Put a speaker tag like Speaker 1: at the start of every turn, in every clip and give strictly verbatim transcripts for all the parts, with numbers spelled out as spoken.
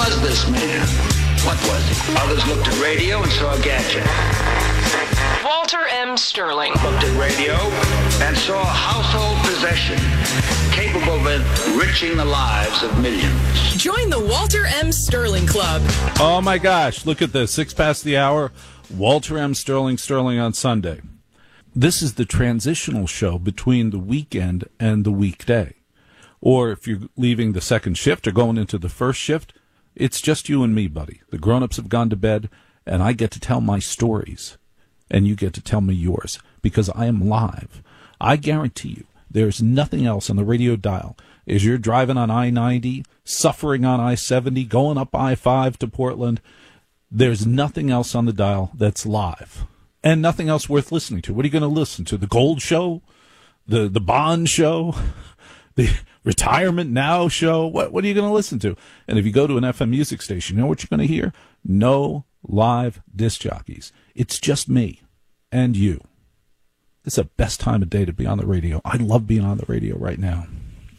Speaker 1: was this man? What was he? Others looked at radio and saw a gadget.
Speaker 2: Walter M. Sterling.
Speaker 1: Looked at radio and saw a household possession capable of enriching the lives of millions.
Speaker 2: Join the Walter M. Sterling Club.
Speaker 3: Oh, my gosh. Look at this. Six past the hour. Walter M. Sterling, Sterling on Sunday. This is the transitional show between the weekend and the weekday. Or if you're leaving the second shift or going into the first shift, it's just you and me, buddy. The grown-ups have gone to bed, and I get to tell my stories, and you get to tell me yours, because I am live. I guarantee you, there's nothing else on the radio dial. As you're driving on I ninety, suffering on I seventy, going up I five to Portland, there's nothing else on the dial that's live, and nothing else worth listening to. What are you going to listen to? The Gold Show? The the Bond Show? The Retirement Now show? What what are you going to listen to? And if you go to an F M music station, you know what you're going to hear? No live disc jockeys. It's just me and you. It's the best time of day to be on the radio. I love being on the radio right now.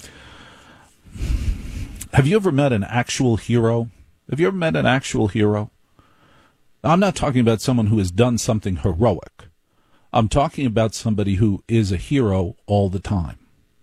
Speaker 3: Have you ever met an actual hero? Have you ever met an actual hero? I'm not talking about someone who has done something heroic. I'm talking about somebody who is a hero all the time.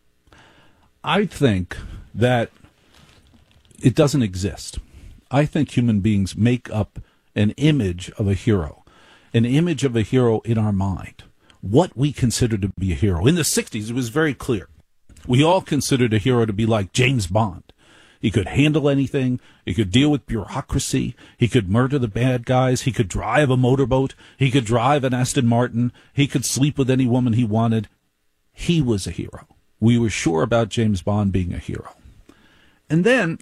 Speaker 3: I think that it doesn't exist. I think human beings make up an image of a hero, an image of a hero in our mind, what we consider to be a hero. In the sixties, it was very clear. We all considered a hero to be like James Bond. He could handle anything. He could deal with bureaucracy. He could murder the bad guys. He could drive a motorboat. He could drive an Aston Martin. He could sleep with any woman he wanted. He was a hero. We were sure about James Bond being a hero. And then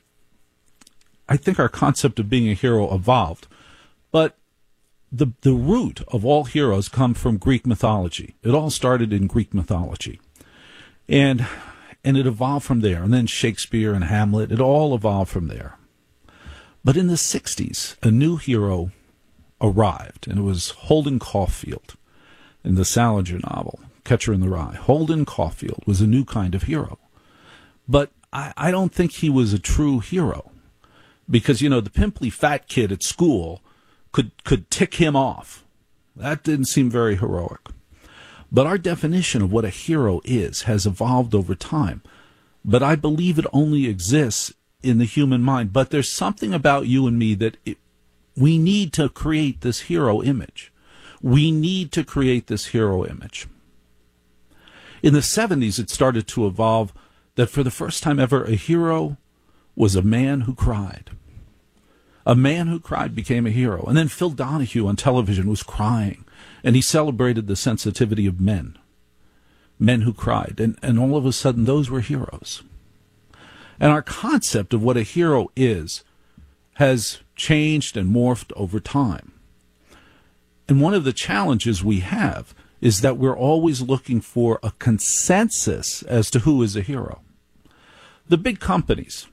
Speaker 3: I think our concept of being a hero evolved. But the the root of all heroes come from Greek mythology. It all started in Greek mythology. And and it evolved from there. And then Shakespeare and Hamlet, it all evolved from there. But in the sixties, a new hero arrived, and it was Holden Caulfield in the Salinger novel, Catcher in the Rye. Holden Caulfield was a new kind of hero. But I, I don't think he was a true hero. Because, you know, the pimply fat kid at school could, could tick him off. That didn't seem very heroic. But our definition of what a hero is has evolved over time. But I believe it only exists in the human mind. But there's something about you and me that it, we need to create this hero image. We need to create this hero image. In the seventies, it started to evolve that for the first time ever, a hero was a man who cried. A man who cried became a hero. And then Phil Donahue on television was crying, and he celebrated the sensitivity of men, men who cried. And, and all of a sudden, those were heroes. And our concept of what a hero is has changed and morphed over time. And one of the challenges we have is that we're always looking for a consensus as to who is a hero. The big companies,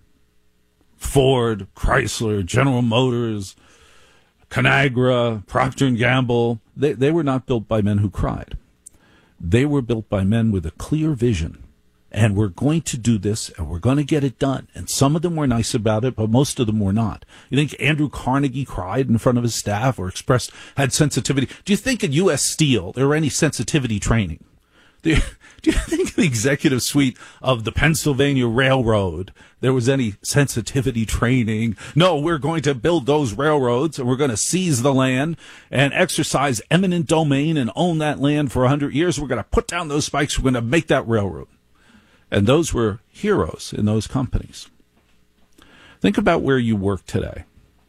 Speaker 3: Ford, Chrysler, General Motors, Conagra, Procter and Gamble, they, they were not built by men who cried. They were built by men with a clear vision. And we're going to do this, and we're going to get it done. And some of them were nice about it, but most of them were not. You think Andrew Carnegie cried in front of his staff or expressed, had sensitivity? Do you think at U S Steel there were any sensitivity training? Do you, do you think in the executive suite of the Pennsylvania Railroad there was any sensitivity training? No, we're going to build those railroads, and we're going to seize the land and exercise eminent domain and own that land for a hundred years. We're going to put down those spikes. We're going to make that railroad. And those were heroes in those companies. Think about where you work today.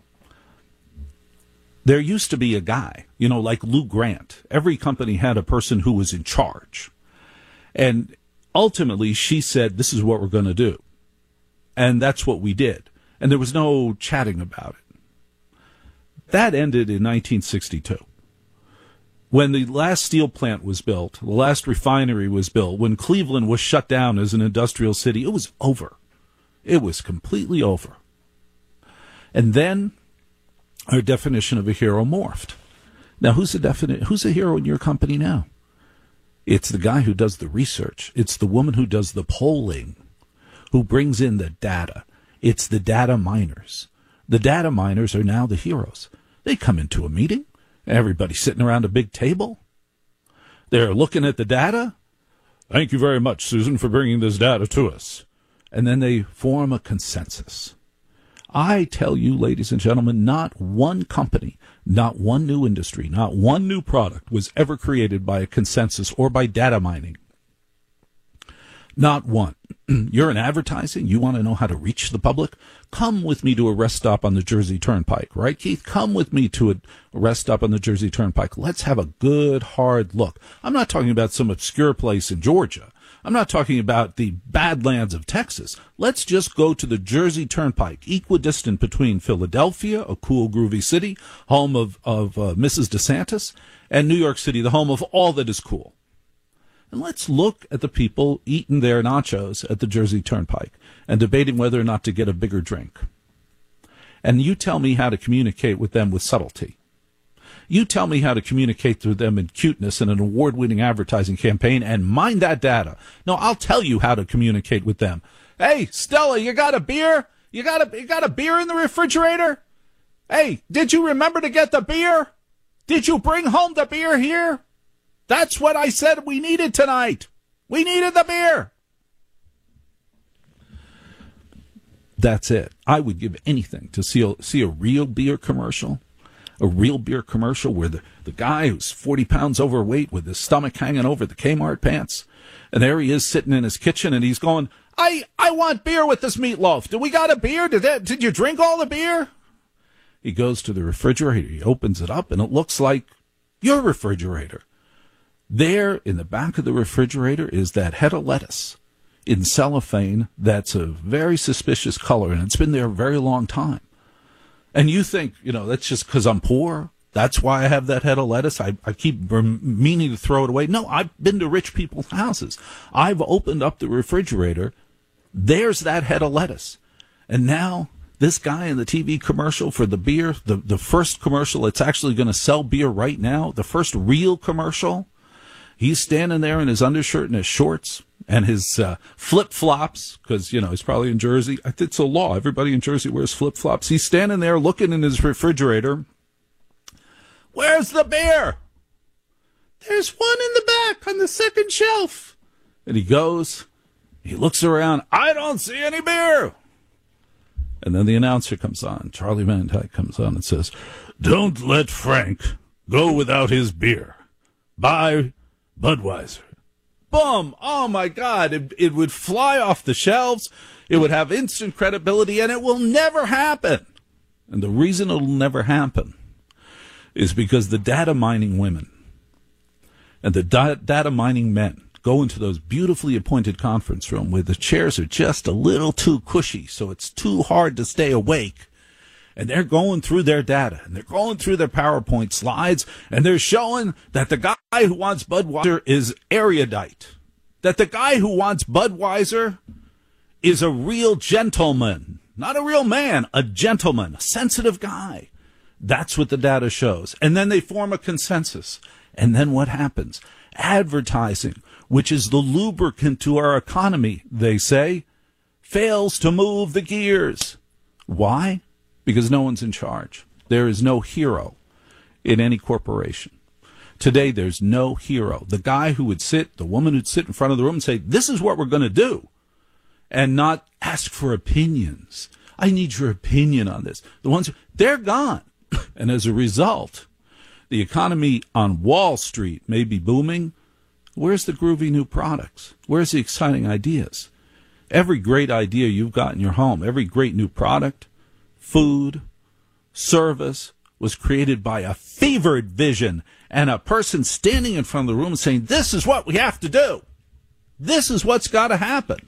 Speaker 3: There used to be a guy, you know, like Lou Grant. Every company had a person who was in charge. And ultimately, she said, this is what we're going to do. And that's what we did. And there was no chatting about it. That ended in nineteen sixty-two. When the last steel plant was built, the last refinery was built, when Cleveland was shut down as an industrial city, it was over. It was completely over. And then our definition of a hero morphed. Now, who's the defini- who's a hero in your company now? It's the guy who does the research. It's the woman who does the polling, who brings in the data. It's the data miners, The data miners are now the heroes. They come into a meeting, everybody's sitting around a big table. They're looking at the data. Thank you very much, Susan, for bringing this data to us. And then they form a consensus. I tell you, ladies and gentlemen, not one company, not one new industry, not one new product was ever created by a consensus or by data mining. Not one. You're in advertising. You want to know how to reach the public? Come with me to a rest stop on the Jersey Turnpike, right, Keith? Come with me to a rest stop on the Jersey Turnpike. Let's have a good, hard look. I'm not talking about some obscure place in Georgia. I'm not talking about the badlands of Texas. Let's just go to the Jersey Turnpike, equidistant between Philadelphia, a cool, groovy city, home of, of uh, Missus DeSantis, and New York City, the home of all that is cool. And let's look at the people eating their nachos at the Jersey Turnpike and debating whether or not to get a bigger drink. And you tell me how to communicate with them with subtlety. You tell me how to communicate to them in cuteness in an award-winning advertising campaign and mine that data. No, I'll tell you how to communicate with them. Hey, Stella, you got a beer? You got a, you got a beer in the refrigerator? Hey, did you remember to get the beer? Did you bring home the beer here? That's what I said we needed tonight. We needed the beer. That's it. I would give anything to see a, see a real beer commercial. A real beer commercial where the, the guy who's forty pounds overweight with his stomach hanging over the Kmart pants, and there he is sitting in his kitchen, and he's going, I, I want beer with this meatloaf. Do we got a beer? Did that, did you drink all the beer? He goes to the refrigerator, he opens it up, and it looks like your refrigerator. There in the back of the refrigerator is that head of lettuce in cellophane that's a very suspicious color, and it's been there a very long time. And you think, you know, that's just because I'm poor. That's why I have that head of lettuce. I, I keep meaning to throw it away. No, I've been to rich people's houses. I've opened up the refrigerator. There's that head of lettuce. And now this guy in the T V commercial for the beer, the, the first commercial that's actually going to sell beer right now, the first real commercial, he's standing there in his undershirt and his shorts and his uh, flip-flops, because, you know, he's probably in Jersey. It's a law. Everybody in Jersey wears flip-flops. He's standing there looking in his refrigerator. Where's the beer? There's one in the back on the second shelf. And he goes, he looks around. I don't see any beer. And then the announcer comes on. Charlie Van Dyke comes on and says, don't let Frank go without his beer. Buy Budweiser. Boom! Oh, my God. It, it would fly off the shelves. It would have instant credibility, and it will never happen. And the reason it will never happen is because the data mining women and the da- data mining men go into those beautifully appointed conference room where the chairs are just a little too cushy, so it's too hard to stay awake. And they're going through their data, and they're going through their PowerPoint slides, and they're showing that the guy who wants Budweiser is erudite, that the guy who wants Budweiser is a real gentleman, not a real man, a gentleman, a sensitive guy. That's what the data shows. And then they form a consensus. And then what happens? Advertising, which is the lubricant to our economy, they say, fails to move the gears. Why? Because no one's in charge. There is no hero in any corporation. Today, there's no hero. The guy who would sit, the woman who'd sit in front of the room and say, this is what we're going to do, and not ask for opinions. I need your opinion on this. The ones, they're gone. And as a result, the economy on Wall Street may be booming. Where's the groovy new products? Where's the exciting ideas? Every great idea you've got in your home, every great new product, food, service, was created by a fevered vision and a person standing in front of the room saying, this is what we have to do. This is what's got to happen.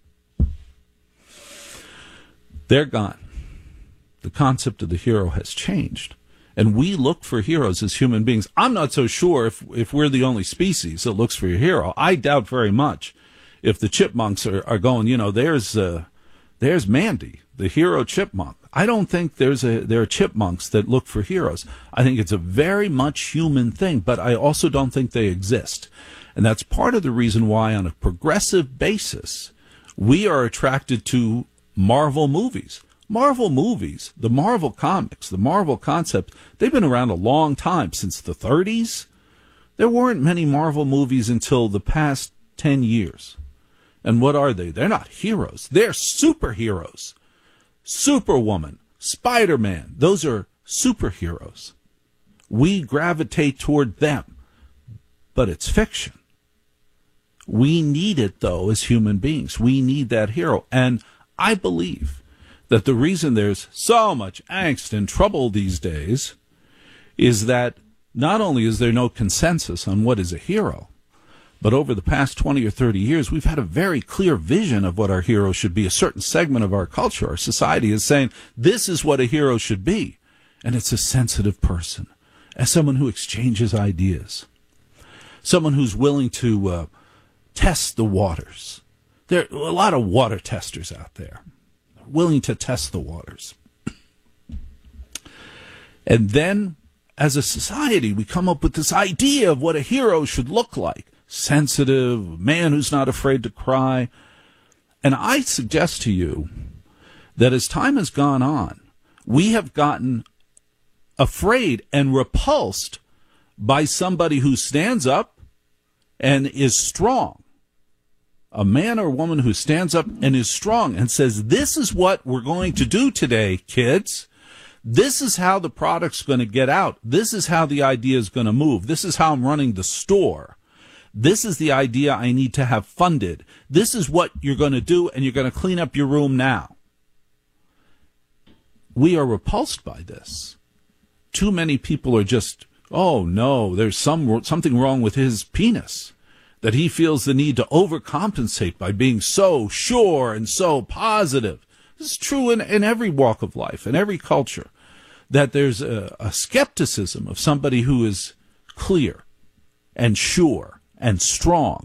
Speaker 3: They're gone. The concept of the hero has changed. And we look for heroes as human beings. I'm not so sure if, if we're the only species that looks for a hero. I doubt very much if the chipmunks are, are going, you know, there's uh, there's Mandy, the hero chipmunk. I don't think there's a there are chipmunks that look for heroes. I think it's a very much human thing, but I also don't think they exist. And that's part of the reason why, on a progressive basis, we are attracted to Marvel movies. Marvel movies, the Marvel comics, the Marvel concept, they've been around a long time, since the thirties. There weren't many Marvel movies until the past ten years. And what are they? They're not heroes. They're superheroes. Superwoman, Spider-Man, those are superheroes. We gravitate toward them, but it's fiction. We need it, though, as human beings. We need that hero. And I believe that the reason there's so much angst and trouble these days is that not only is there no consensus on what is a hero, but over the past twenty or thirty years, we've had a very clear vision of what our hero should be. A certain segment of our culture, our society, is saying this is what a hero should be. And it's a sensitive person, as someone who exchanges ideas, someone who's willing to uh, test the waters. There are a lot of water testers out there, willing to test the waters. And then, as a society, we come up with this idea of what a hero should look like. Sensitive, a man who's not afraid to cry. And I suggest to you that as time has gone on, we have gotten afraid and repulsed by somebody who stands up and is strong. A man or woman who stands up and is strong and says, this is what we're going to do today, kids. This is how the product's going to get out. This is how the idea is going to move. This is how I'm running the store. This is the idea I need to have funded. This is what you're going to do, and you're going to clean up your room now. We are repulsed by this. Too many people are just, oh, no, there's some something wrong with his penis, that he feels the need to overcompensate by being so sure and so positive. This is true in, in every walk of life, in every culture, that there's a, a skepticism of somebody who is clear and sure and strong.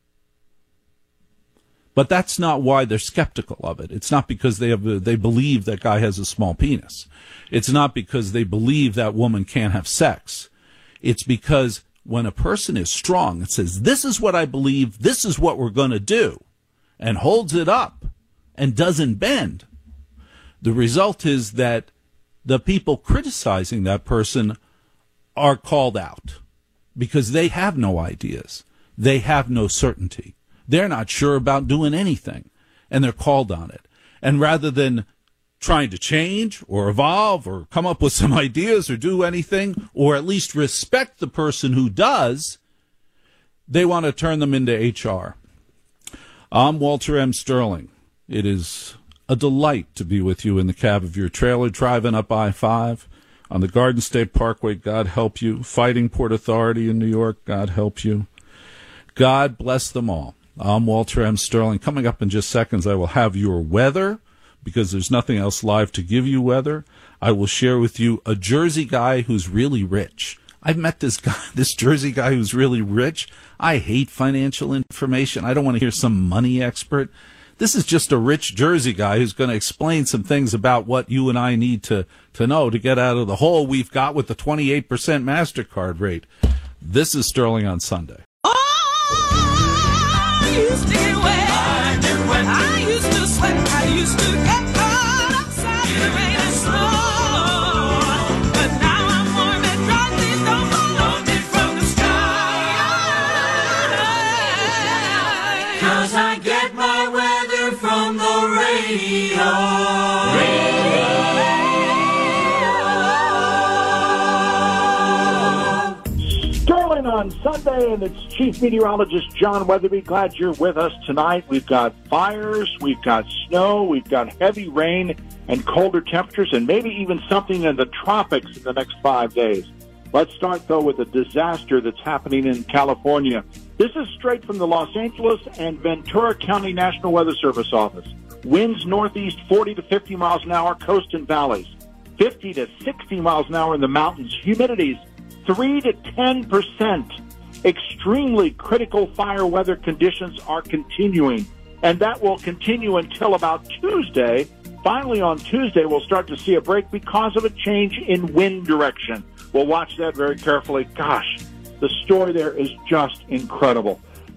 Speaker 3: But that's not why they're skeptical of it. It's not because they have they believe that guy has a small penis. It's not because they believe that woman can't have sex. It's because when a person is strong and says, this is what I believe, this is what we're going to do, and holds it up and doesn't bend, the result is that the people criticizing that person are called out because they have no ideas. They have no certainty. They're not sure about doing anything, and they're called on it. And rather than trying to change or evolve or come up with some ideas or do anything, or at least respect the person who does, they want to turn them into H R. I'm Walter M. Sterling. It is a delight to be with you in the cab of your trailer, driving up I five on the Garden State Parkway. God help you. Fighting Port Authority in New York. God help you. God bless them all. I'm Walter M. Sterling. Coming up in just seconds, I will have your weather, because there's nothing else live to give you weather. I will share with you a Jersey guy who's really rich. I've met this guy, this Jersey guy who's really rich. I hate financial information. I don't want to hear some money expert. This is just a rich Jersey guy who's going to explain some things about what you and I need to, to know to get out of the hole we've got with the twenty-eight percent MasterCard rate. This is Sterling on Sunday.
Speaker 4: I used to get wet. I get wet. I used to sweat. I used to get hot outside in the rain and snow. But now I'm warm and dry. Please don't fall on me from the sky. 'Cause I get my weather from the radio.
Speaker 5: On Sunday, and it's Chief Meteorologist John Weatherby. Glad you're with us tonight. We've got fires, we've got snow, we've got heavy rain and colder temperatures, and maybe even something in the tropics in the next five days. Let's start, though, with a disaster that's happening in California. This is straight from the Los Angeles and Ventura County National Weather Service office. Winds northeast forty to fifty miles an hour, coast and valleys. fifty to sixty miles an hour in the mountains. Humidities three to ten percent. Extremely critical fire weather conditions are continuing, and that will continue until about Tuesday. Finally, on Tuesday, we'll start to see a break because of a change in wind direction. We'll watch that very carefully. Gosh, the story there is just incredible.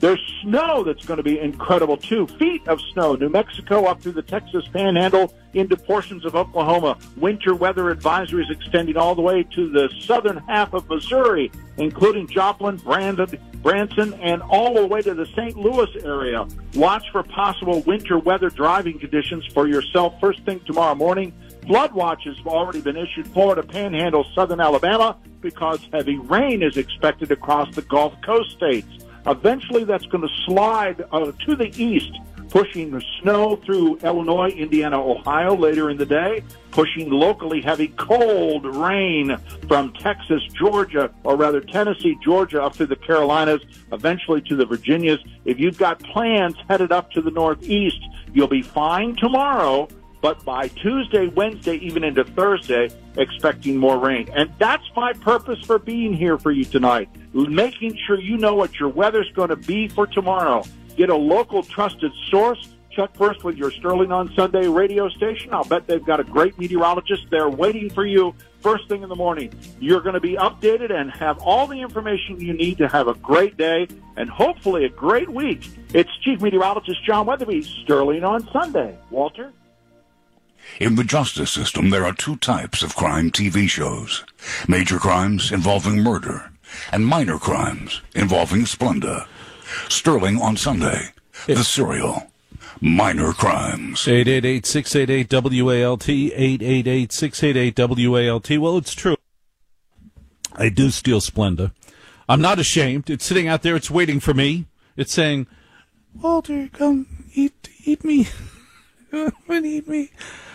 Speaker 5: There's snow that's going to be incredible, too. Feet of snow. New Mexico up through the Texas Panhandle into portions of Oklahoma. Winter weather advisories extending all the way to the southern half of Missouri, including Joplin, Brandon, Branson, and all the way to the Saint Louis area. Watch for possible winter weather driving conditions for yourself first thing tomorrow morning. Flood watches have already been issued. Florida Panhandle, southern Alabama, because heavy rain is expected across the Gulf Coast states. Eventually, that's going to slide uh, to the east, pushing the snow through Illinois, Indiana, Ohio later in the day, pushing locally heavy cold rain from Texas, Georgia, or rather Tennessee, Georgia, up to the Carolinas, eventually to the Virginias. If you've got plans headed up to the northeast, you'll be fine tomorrow, but by Tuesday, Wednesday, even into Thursday, expecting more rain. And that's my purpose for being here for you tonight, making sure you know what your weather's going to be for tomorrow. Get a local trusted source. Check first with your Sterling on Sunday radio station. I'll bet they've got a great meteorologist there waiting for you first thing in the morning. You're going to be updated and have all the information you need to have a great day and hopefully a great week. It's Chief Meteorologist John Weatherby, Sterling on Sunday. Walter?
Speaker 6: In the justice system, there are two types of crime T V shows. Major crimes involving murder, and minor crimes involving Splenda. Sterling on Sunday, the serial Minor Crimes.
Speaker 3: eight eight eight, six eight eight, W A L T, eight eight eight, six eight eight, W A L T. Well, it's true. I do steal Splenda. I'm not ashamed. It's sitting out there. It's waiting for me. It's saying, Walter, come eat, eat me. Come and eat me.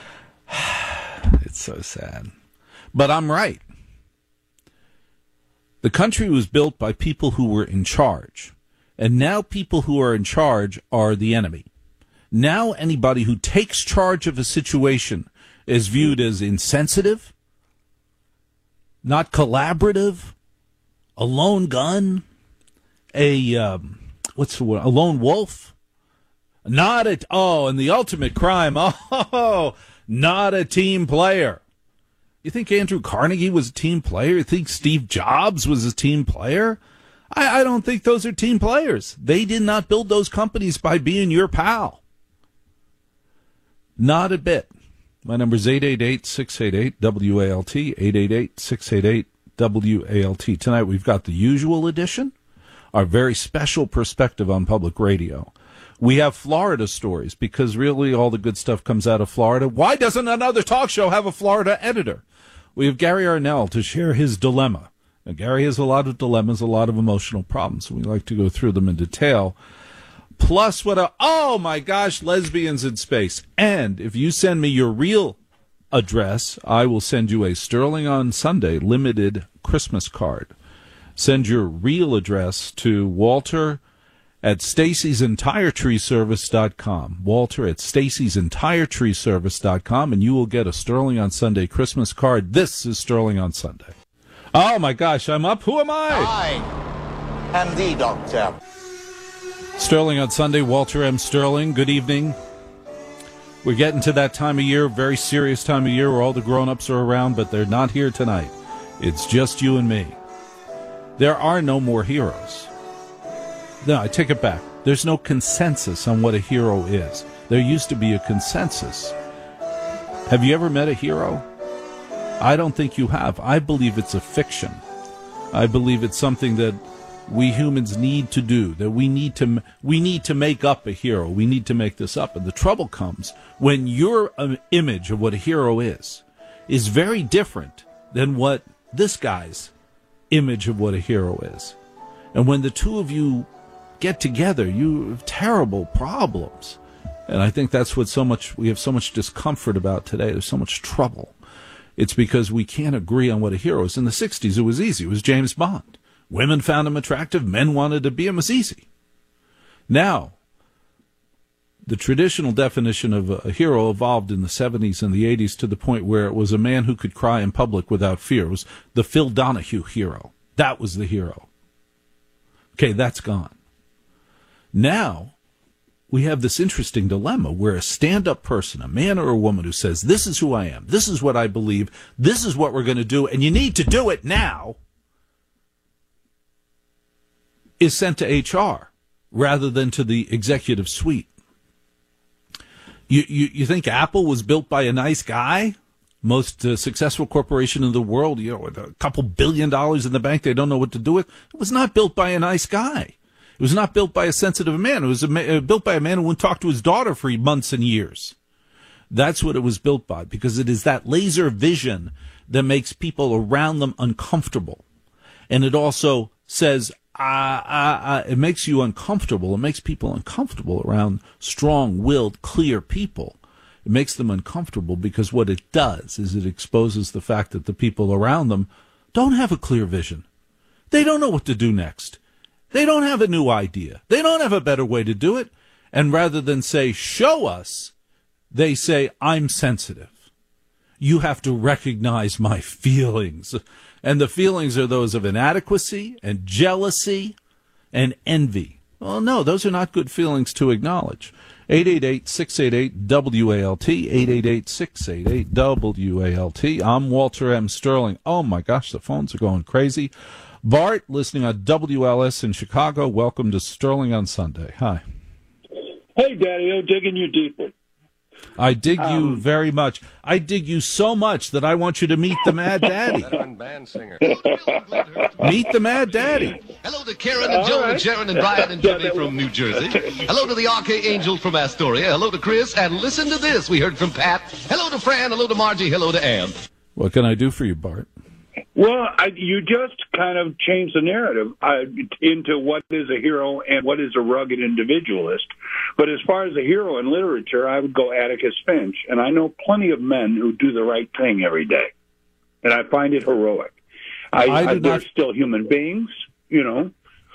Speaker 3: It's so sad. But I'm right. The country was built by people who were in charge. And now people who are in charge are the enemy. Now anybody who takes charge of a situation is viewed as insensitive, not collaborative, a lone gun, a, um, what's the word, a lone wolf, not a, oh, and the ultimate crime, oh, not a team player. You think Andrew Carnegie was a team player? You think Steve Jobs was a team player? I, I don't think those are team players. They did not build those companies by being your pal. Not a bit. My number is eight eight eight, six eight eight, W A L T, eight eight eight, six eight eight, W A L T. Tonight we've got the usual edition, our very special perspective on public radio. We have Florida stories because really all the good stuff comes out of Florida. Why doesn't another talk show have a Florida editor? We have Gary Arnell to share his dilemma. Now, Gary has a lot of dilemmas, a lot of emotional problems. We like to go through them in detail. Plus, what a, oh my gosh, lesbians in space. And if you send me your real address, I will send you a Sterling on Sunday limited Christmas card. Send your real address to Walter at Stacy's Entire Tree Service dot com. Walter at Stacy's Entire Tree Service dot com, and you will get a Sterling on Sunday Christmas card. This is Sterling on Sunday. Oh my gosh, I'm up. Who am I?
Speaker 7: I am the doctor.
Speaker 3: Sterling on Sunday, Walter M. Sterling. Good evening. We're getting to that time of year, very serious time of year where all the grown-ups are around, but they're not here tonight. It's just you and me. There are no more heroes. No, I take it back. There's no consensus on what a hero is. There used to be a consensus. Have you ever met a hero? I don't think you have. I believe it's a fiction. I believe it's something that we humans need to do, that we need to we need to make up a hero. We need to make this up. And the trouble comes when your um, image of what a hero is is very different than what this guy's image of what a hero is. And when the two of you get together, you have terrible problems. And I think that's what so much we have so much discomfort about today. There's so much trouble. It's because we can't agree on what a hero is. In the sixties, it was easy. It was James Bond. Women found him attractive. Men wanted to be him. It was easy. Now, the traditional definition of a hero evolved in the seventies and the eighties to the point where it was a man who could cry in public without fear. It was the Phil Donahue hero. That was the hero. Okay, that's gone. Now, we have this interesting dilemma where a stand-up person, a man or a woman who says, this is who I am, this is what I believe, this is what we're going to do, and you need to do it now, is sent to H R. rather than to the executive suite. You, you, you think Apple was built by a nice guy? Most uh, successful corporation in the world, you know, with a couple billion dollars in the bank, they don't know what to do with. It was not built by a nice guy. It was not built by a sensitive man. It was a, uh, built by a man who wouldn't talk to his daughter for months and years. That's what it was built by, because it is that laser vision that makes people around them uncomfortable. And it also says, uh, uh, uh, it makes you uncomfortable. It makes people uncomfortable around strong-willed, clear people. It makes them uncomfortable because what it does is it exposes the fact that the people around them don't have a clear vision. They don't know what to do next. They don't have a new idea. They don't have a better way to do it. And rather than say, show us, they say, I'm sensitive. You have to recognize my feelings. And the feelings are those of inadequacy and jealousy and envy. Well, no, those are not good feelings to acknowledge. eight eight eight, six eight eight, W A L T, eight eight eight, six eight eight, W A L T. I'm Walter M. Sterling. Oh, my gosh, the phones are going crazy. Bart, listening on W L S in Chicago, welcome to Sterling on Sunday. Hi.
Speaker 5: Hey, Daddy-O, digging you deeply.
Speaker 3: I dig
Speaker 5: Um,
Speaker 3: you very much. I dig you so much that I want you to meet the Mad Daddy.
Speaker 8: band singer.
Speaker 3: Meet the Mad Daddy.
Speaker 8: Hello to Karen and Joe and Sharon and Brian and Jimmy from New Jersey. Hello to the Archangel from Astoria. Hello to Chris. And listen to this. We heard from Pat. Hello to Fran. Hello to Margie. Hello to Ann.
Speaker 3: What can I do for you, Bart?
Speaker 5: Well, I, you just kind of changed the narrative uh, into what is a hero and what is a rugged individualist. But as far as a hero in literature, I would go Atticus Finch. And I know plenty of men who do the right thing every day. And I find it heroic. I,
Speaker 3: I
Speaker 5: I,
Speaker 3: do
Speaker 5: they're
Speaker 3: not...
Speaker 5: still human beings, you know.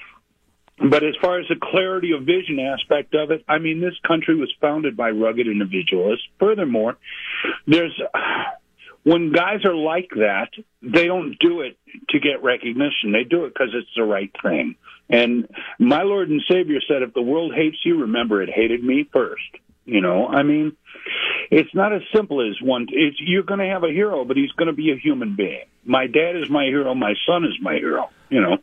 Speaker 5: But as far as the clarity of vision aspect of it, I mean, this country was founded by rugged individualists. Furthermore, there's... when guys are like that, they don't do it to get recognition. They do it because it's the right thing. And my Lord and Savior said, if the world hates you, remember it hated me first. You know, I mean, it's not as simple as one. It's, you're going to have a hero, but he's going to be a human being. My dad is my hero. My son is my hero, you know.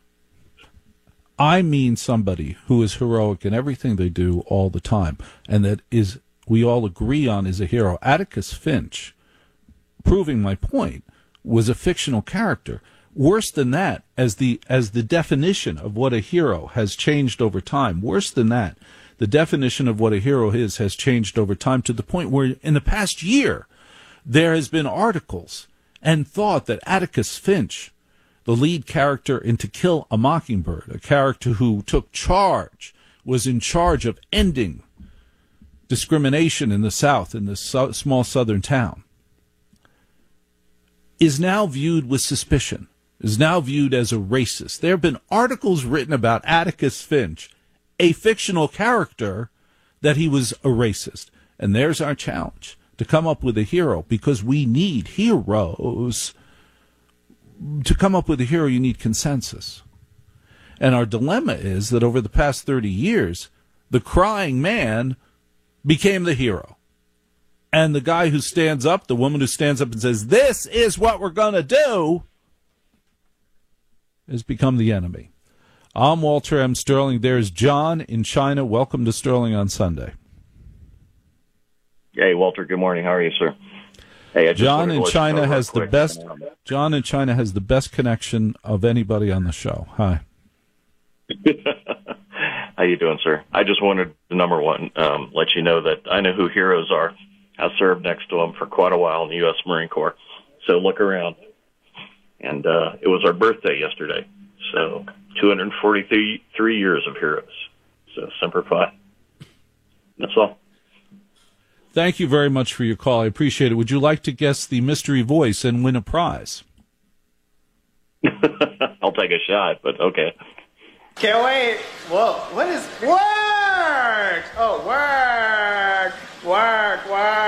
Speaker 3: I mean somebody who is heroic in everything they do all the time, and that is, we all agree on, is a hero. Atticus Finch, proving my point, was a fictional character. Worse than that, as the as the definition of what a hero has changed over time. Worse than that, the definition of what a hero is has changed over time to the point where in the past year there has been articles and thought that Atticus Finch, the lead character in To Kill a Mockingbird, a character who took charge, was in charge of ending discrimination in the South, in this so- small southern town, is now viewed with suspicion, is now viewed as a racist. There have been articles written about Atticus Finch, a fictional character, that he was a racist. And there's our challenge, to come up with a hero, because we need heroes. To come up with a hero, you need consensus. And our dilemma is that over the past thirty years, the crying man became the hero. And the guy who stands up, the woman who stands up and says, this is what we're going to do, has become the enemy. I'm Walter M. Sterling. There's John in China. Welcome to Sterling on Sunday.
Speaker 9: Hey, Walter. Good morning. How are you, sir? Hey, I just
Speaker 3: John in
Speaker 9: wanted to let you
Speaker 3: China
Speaker 9: know real
Speaker 3: has the
Speaker 9: quick.
Speaker 3: best. John in China has the best connection of anybody on the show. Hi.
Speaker 9: How you doing, sir? I just wanted to, number one, um, let you know that I know who heroes are. I served next to them for quite a while in the U S Marine Corps. So look around. And uh, it was our birthday yesterday. So two hundred forty-three years of heroes. So Semper Fi. That's all.
Speaker 3: Thank you very much for your call. I appreciate it. Would you like to guess the mystery voice and win a prize?
Speaker 9: I'll take a shot, but okay.
Speaker 10: Can't wait. Whoa, what is work? Oh, work, work,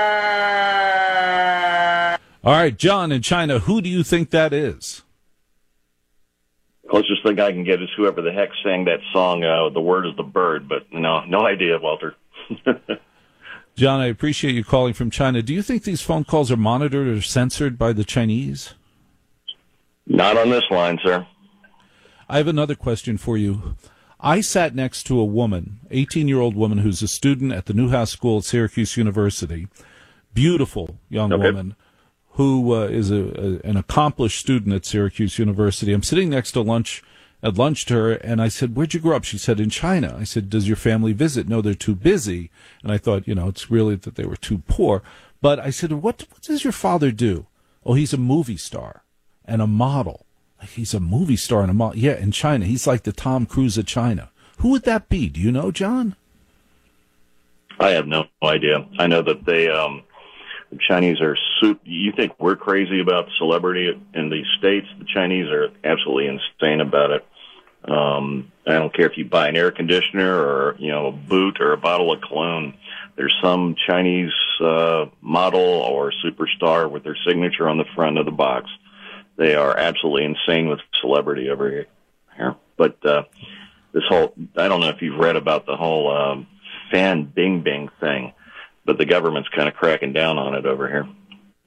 Speaker 10: work.
Speaker 3: All right, John in China, who do you think that is?
Speaker 9: Closest thing I can get is whoever the heck sang that song, uh, The Word is the Bird, but no, no idea, Walter.
Speaker 3: John, I appreciate you calling from China. Do you think these phone calls are monitored or censored by the Chinese?
Speaker 9: Not on this line, sir.
Speaker 3: I have another question for you. I sat next to a woman, eighteen-year-old woman, who's a student at the Newhouse School at Syracuse University, beautiful young
Speaker 11: Okay.
Speaker 3: woman, who uh, is a, a, an accomplished student at Syracuse University. I'm sitting next to lunch at lunch to her, and I said, "Where'd you grow up?" She said, "In China." I said, "Does your family visit?" "No, they're too busy." And I thought, you know, it's really that they were too poor. But I said, what, what does your father do? "Oh, he's a movie star and a model." "He's a movie star and a model?" "Yeah, in China. He's like the Tom Cruise of China." Who would that be? Do you know, John?
Speaker 9: I have no idea. I know that they, um, the Chinese are super. You think we're crazy about celebrity in the States? The Chinese are absolutely insane about it. Um, I don't care if you buy an air conditioner or, you know, a boot or a bottle of cologne. There's some Chinese uh, model or superstar with their signature on the front of the box. They are absolutely insane with celebrity over here. But uh, this whole, I don't know if you've read about the whole um, Fan Bingbing thing, but the government's kind of cracking down on it over here.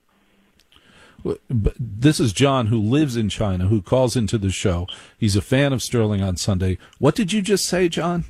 Speaker 3: But this is John, who lives in China, who calls into the show. He's a fan of Sterling on Sunday. What did you just say, John?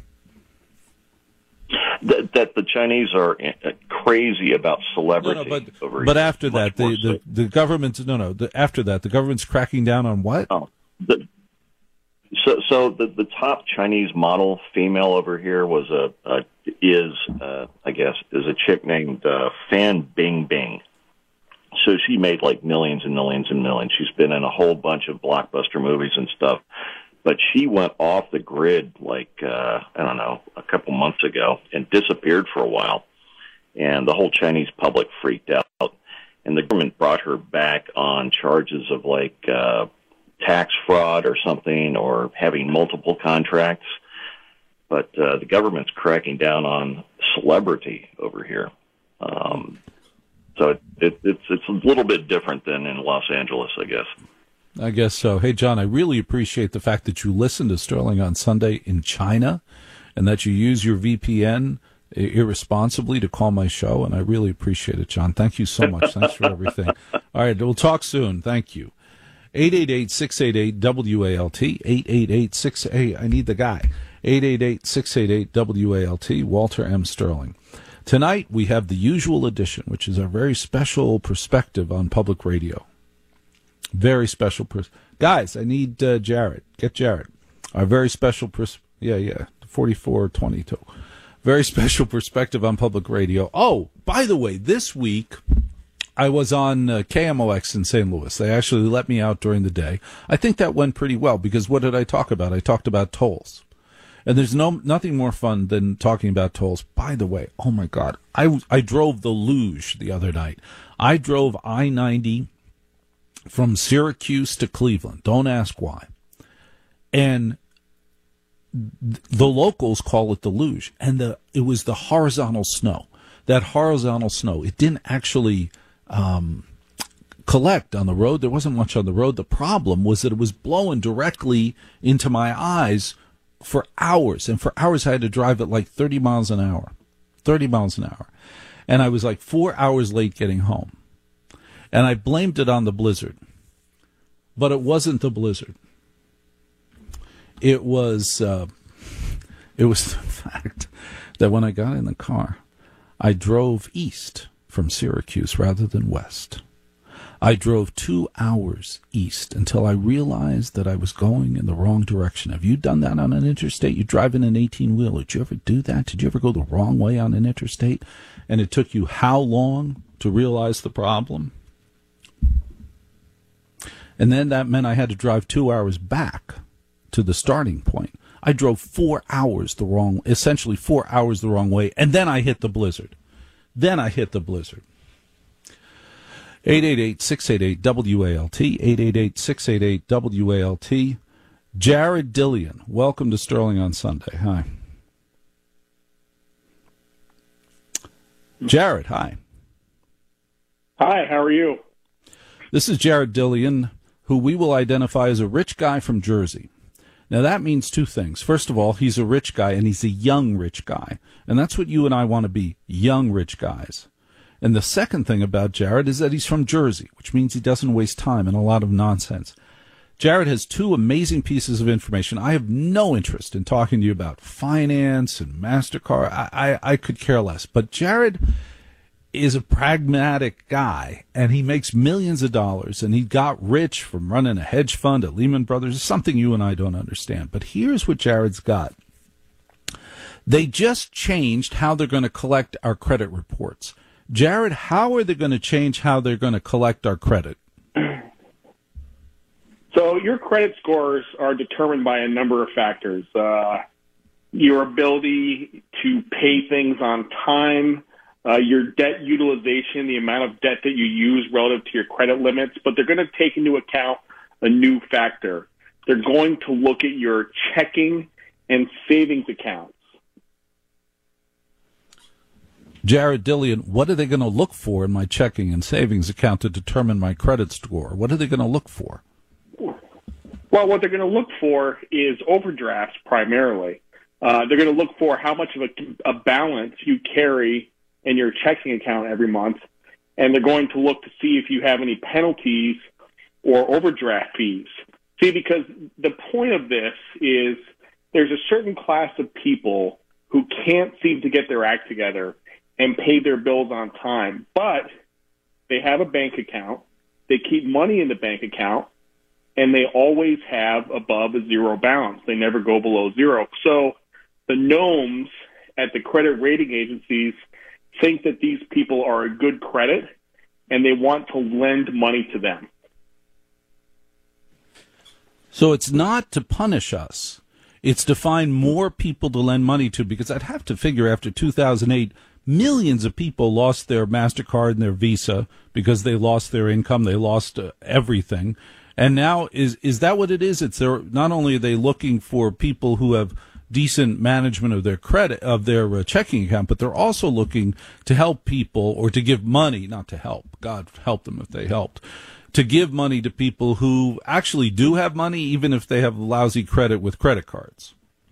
Speaker 9: That, that the Chinese are crazy about celebrity.
Speaker 3: No, no, but,
Speaker 9: over
Speaker 3: but
Speaker 9: here.
Speaker 3: after
Speaker 9: Much
Speaker 3: that, the,
Speaker 9: more
Speaker 3: the, the government, no, no, the, after that, the government's cracking down on what?
Speaker 9: Oh, the, so, so the, the top Chinese model female over here was a, a is, uh, I guess, is a chick named uh, Fan Bingbing. So she made like millions and millions and millions. She's been in a whole bunch of blockbuster movies and stuff. But she went off the grid like, uh, I don't know, a couple months ago and disappeared for a while. And the whole Chinese public freaked out. And the government brought her back on charges of like uh, tax fraud or something, or having multiple contracts. But uh, the government's cracking down on celebrity over here. Um, so it, it, it's it's a little bit different than in Los Angeles, I guess.
Speaker 3: I guess so. Hey, John, I really appreciate the fact that you listen to Sterling on Sunday in China and that you use your V P N irresponsibly to call my show, and I really appreciate it, John. Thank you so much. Thanks for everything. All right, we'll talk soon. Thank you. eight eight eight, six eight eight, W A L T, eight eight eight, six eight eight, I need the guy, eight eight eight, six eight eight, W A L T, Walter M. Sterling. Tonight, we have the usual edition, which is our very special perspective on public radio. Very special. Pers- Guys, I need uh, Jared. Get Jared. Our very special, pers- yeah, yeah, forty-four twenty-two. Very special perspective on public radio. Oh, by the way, this week I was on uh, K M O X in Saint Louis. They actually let me out during the day. I think that went pretty well, because what did I talk about? I talked about tolls. And there's no nothing more fun than talking about tolls. By the way, oh my God, I, I drove the luge the other night. I drove I ninety from Syracuse to Cleveland. Don't ask why. And the locals call it the luge. And the it was the horizontal snow. That horizontal snow, it didn't actually um, collect on the road. There wasn't much on the road. The problem was that it was blowing directly into my eyes for hours. And for hours I had to drive at like thirty miles an hour. thirty miles an hour. And I was like four hours late getting home. And I blamed it on the blizzard. But it wasn't the blizzard. It was, uh, it was the fact that when I got in the car, I drove east from Syracuse rather than west. I drove two hours east until I realized that I was going in the wrong direction. Have you done that on an interstate? You drive in an eighteen-wheeler. Did you ever do that? Did you ever go the wrong way on an interstate? And it took you how long to realize the problem? And then that meant I had to drive two hours back to the starting point. I drove four hours the wrong, essentially four hours the wrong way, and then I hit the blizzard. Then I hit the blizzard. eight eight eight, six eight eight, W A L T, eight eight eight, six eight eight, W A L T. Jared Dillian, welcome to Sterling on Sunday. Hi. Jared, hi.
Speaker 5: Hi, how are you?
Speaker 3: This is Jared Dillian, who we will identify as a rich guy from Jersey. Now, that means two things. First of all, he's a rich guy, and he's a young rich guy. And that's what you and I want to be, young rich guys. And the second thing about Jared is that he's from Jersey, which means he doesn't waste time in a lot of nonsense. Jared has two amazing pieces of information. I have no interest in talking to you about finance and MasterCard. I, I, I could care less. But Jared is a pragmatic guy, and he makes millions of dollars, and he got rich from running a hedge fund at Lehman Brothers. It's something you and I don't understand. But here's what Jared's got. They just changed how they're going to collect our credit reports. Jared, how are they going to change how they're going to collect our credit?
Speaker 11: So your credit scores are determined by a number of factors. Uh, your ability to pay things on time, uh, your debt utilization, the amount of debt that you use relative to your credit limits, but they're going to take into account a new factor. They're going to look at your checking and savings accounts.
Speaker 3: Jared Dillian, what are they going to look for in my checking and savings account to determine my credit score? What are they going to look for?
Speaker 11: Well, what they're going to look for is overdrafts primarily. Uh, they're going to look for how much of a, a balance you carry in your checking account every month, and they're going to look to see if you have any penalties or overdraft fees. See, because the point of this is there's a certain class of people who can't seem to get their act together and pay their bills on time, but they have a bank account, they keep money in the bank account, and they always have above a zero balance. They never go below zero. So the gnomes at the credit rating agencies think that these people are a good credit, and they want to lend money to them.
Speaker 3: So it's not to punish us. It's to find more people to lend money to, because I'd have to figure after two thousand eight, millions of people lost their MasterCard and their Visa because they lost their income. They lost uh, everything. And now, is is that what it is? It's they're, not only are they looking for people who have decent management of their credit, of their uh, checking account, but they're also looking to help people, or to give money, not to help, God help them if they helped, to give money to people who actually do have money, even if they have lousy credit with credit cards.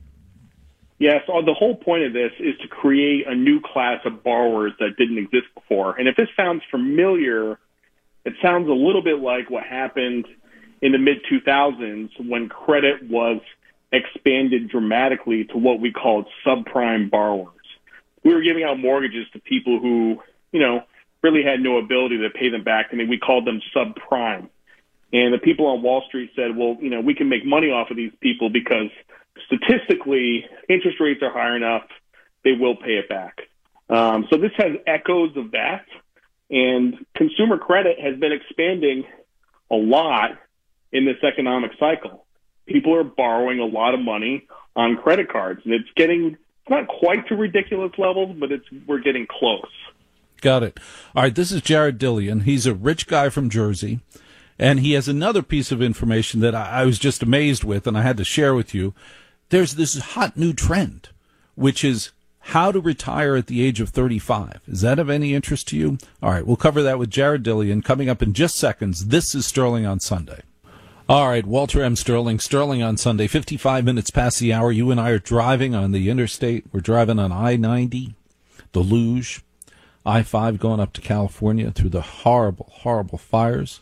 Speaker 11: Yes, yeah, so the whole point of this is to create a new class of borrowers that didn't exist before. And if this sounds familiar, it sounds a little bit like what happened in the mid two thousands when credit was expanded dramatically to what we called subprime borrowers. We were giving out mortgages to people who, you know, really had no ability to pay them back, and we called them subprime. And the people on Wall Street said, well, you know, we can make money off of these people because statistically interest rates are high enough, they will pay it back. Um, so this has echoes of that, and consumer credit has been expanding a lot in this economic cycle. People are borrowing a lot of money on credit cards, and it's getting, it's not quite to ridiculous levels, but it's we're getting close.
Speaker 3: Got it. All right, this is Jared Dillian. He's a rich guy from Jersey, and he has another piece of information that I, I was just amazed with, and I had to share with you. There's this hot new trend, which is how to retire at the age of thirty-five. Is that of any interest to you? All right, we'll cover that with Jared Dillian coming up in just seconds. This is Sterling on Sunday. All right, Walter M. Sterling, Sterling on Sunday, fifty-five minutes past the hour. You and I are driving on the interstate. We're driving on I ninety, the Luge, I five going up to California through the horrible, horrible fires,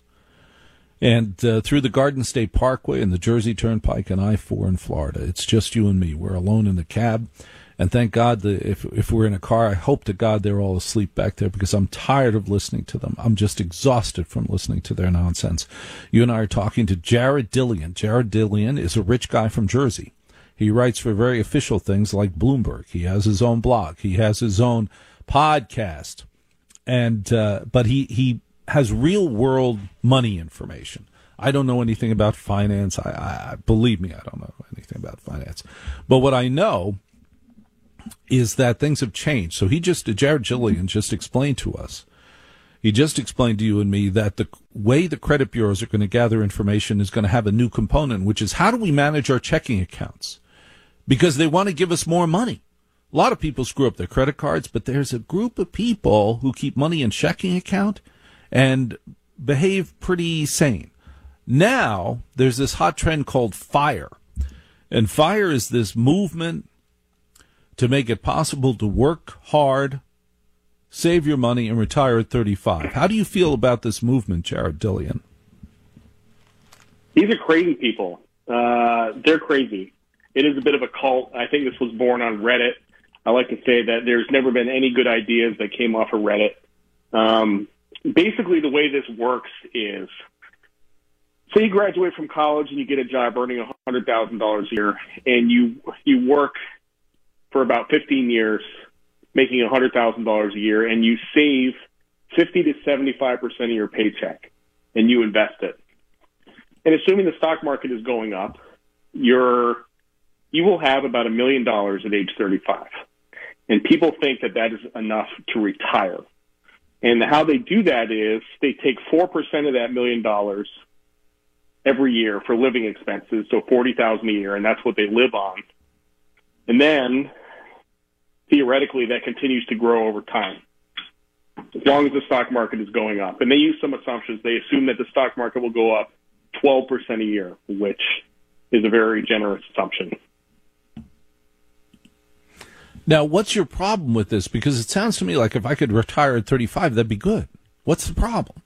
Speaker 3: and uh, through the Garden State Parkway and the Jersey Turnpike and I four in Florida. It's just you and me. We're alone in the cab. And thank God that if if we're in a car, I hope to God they're all asleep back there, because I'm tired of listening to them. I'm just exhausted from listening to their nonsense. You and I are talking to Jared Dillian. Jared Dillian is a rich guy from Jersey. He writes for very official things like Bloomberg. He has his own blog. He has his own podcast. And uh, but he, he has real world money information. I don't know anything about finance. I, I believe me, I don't know anything about finance. But what I know is that things have changed. So he just, Jared Dillian just explained to us, he just explained to you and me that the way the credit bureaus are going to gather information is going to have a new component, which is how do we manage our checking accounts? Because they want to give us more money. A lot of people screw up their credit cards, but there's a group of people who keep money in checking account and behave pretty sane. Now, there's this hot trend called FIRE. And FIRE is this movement to make it possible to work hard, save your money, and retire at thirty-five. How do you feel about this movement, Jared Dillian?
Speaker 11: These are crazy people. Uh, they're crazy. It is a bit of a cult. I think this was born on Reddit. I like to say that there's never been any good ideas that came off of Reddit. Um, basically, the way this works is, say you graduate from college and you get a job earning one hundred thousand dollars a year, and you you work for about fifteen years, making one hundred thousand dollars a year, and you save fifty to seventy-five percent of your paycheck, and you invest it. And assuming the stock market is going up, you're, you will have about a million dollars at age thirty-five. And people think that that is enough to retire. And how they do that is they take four percent of that million dollars every year for living expenses, so forty thousand dollars a year, and that's what they live on. And then, theoretically, that continues to grow over time, as long as the stock market is going up. And they use some assumptions. They assume that the stock market will go up twelve percent a year, which is a very generous assumption.
Speaker 3: Now, what's your problem with this? Because it sounds to me like if I could retire at thirty-five, that'd be good. What's the problem?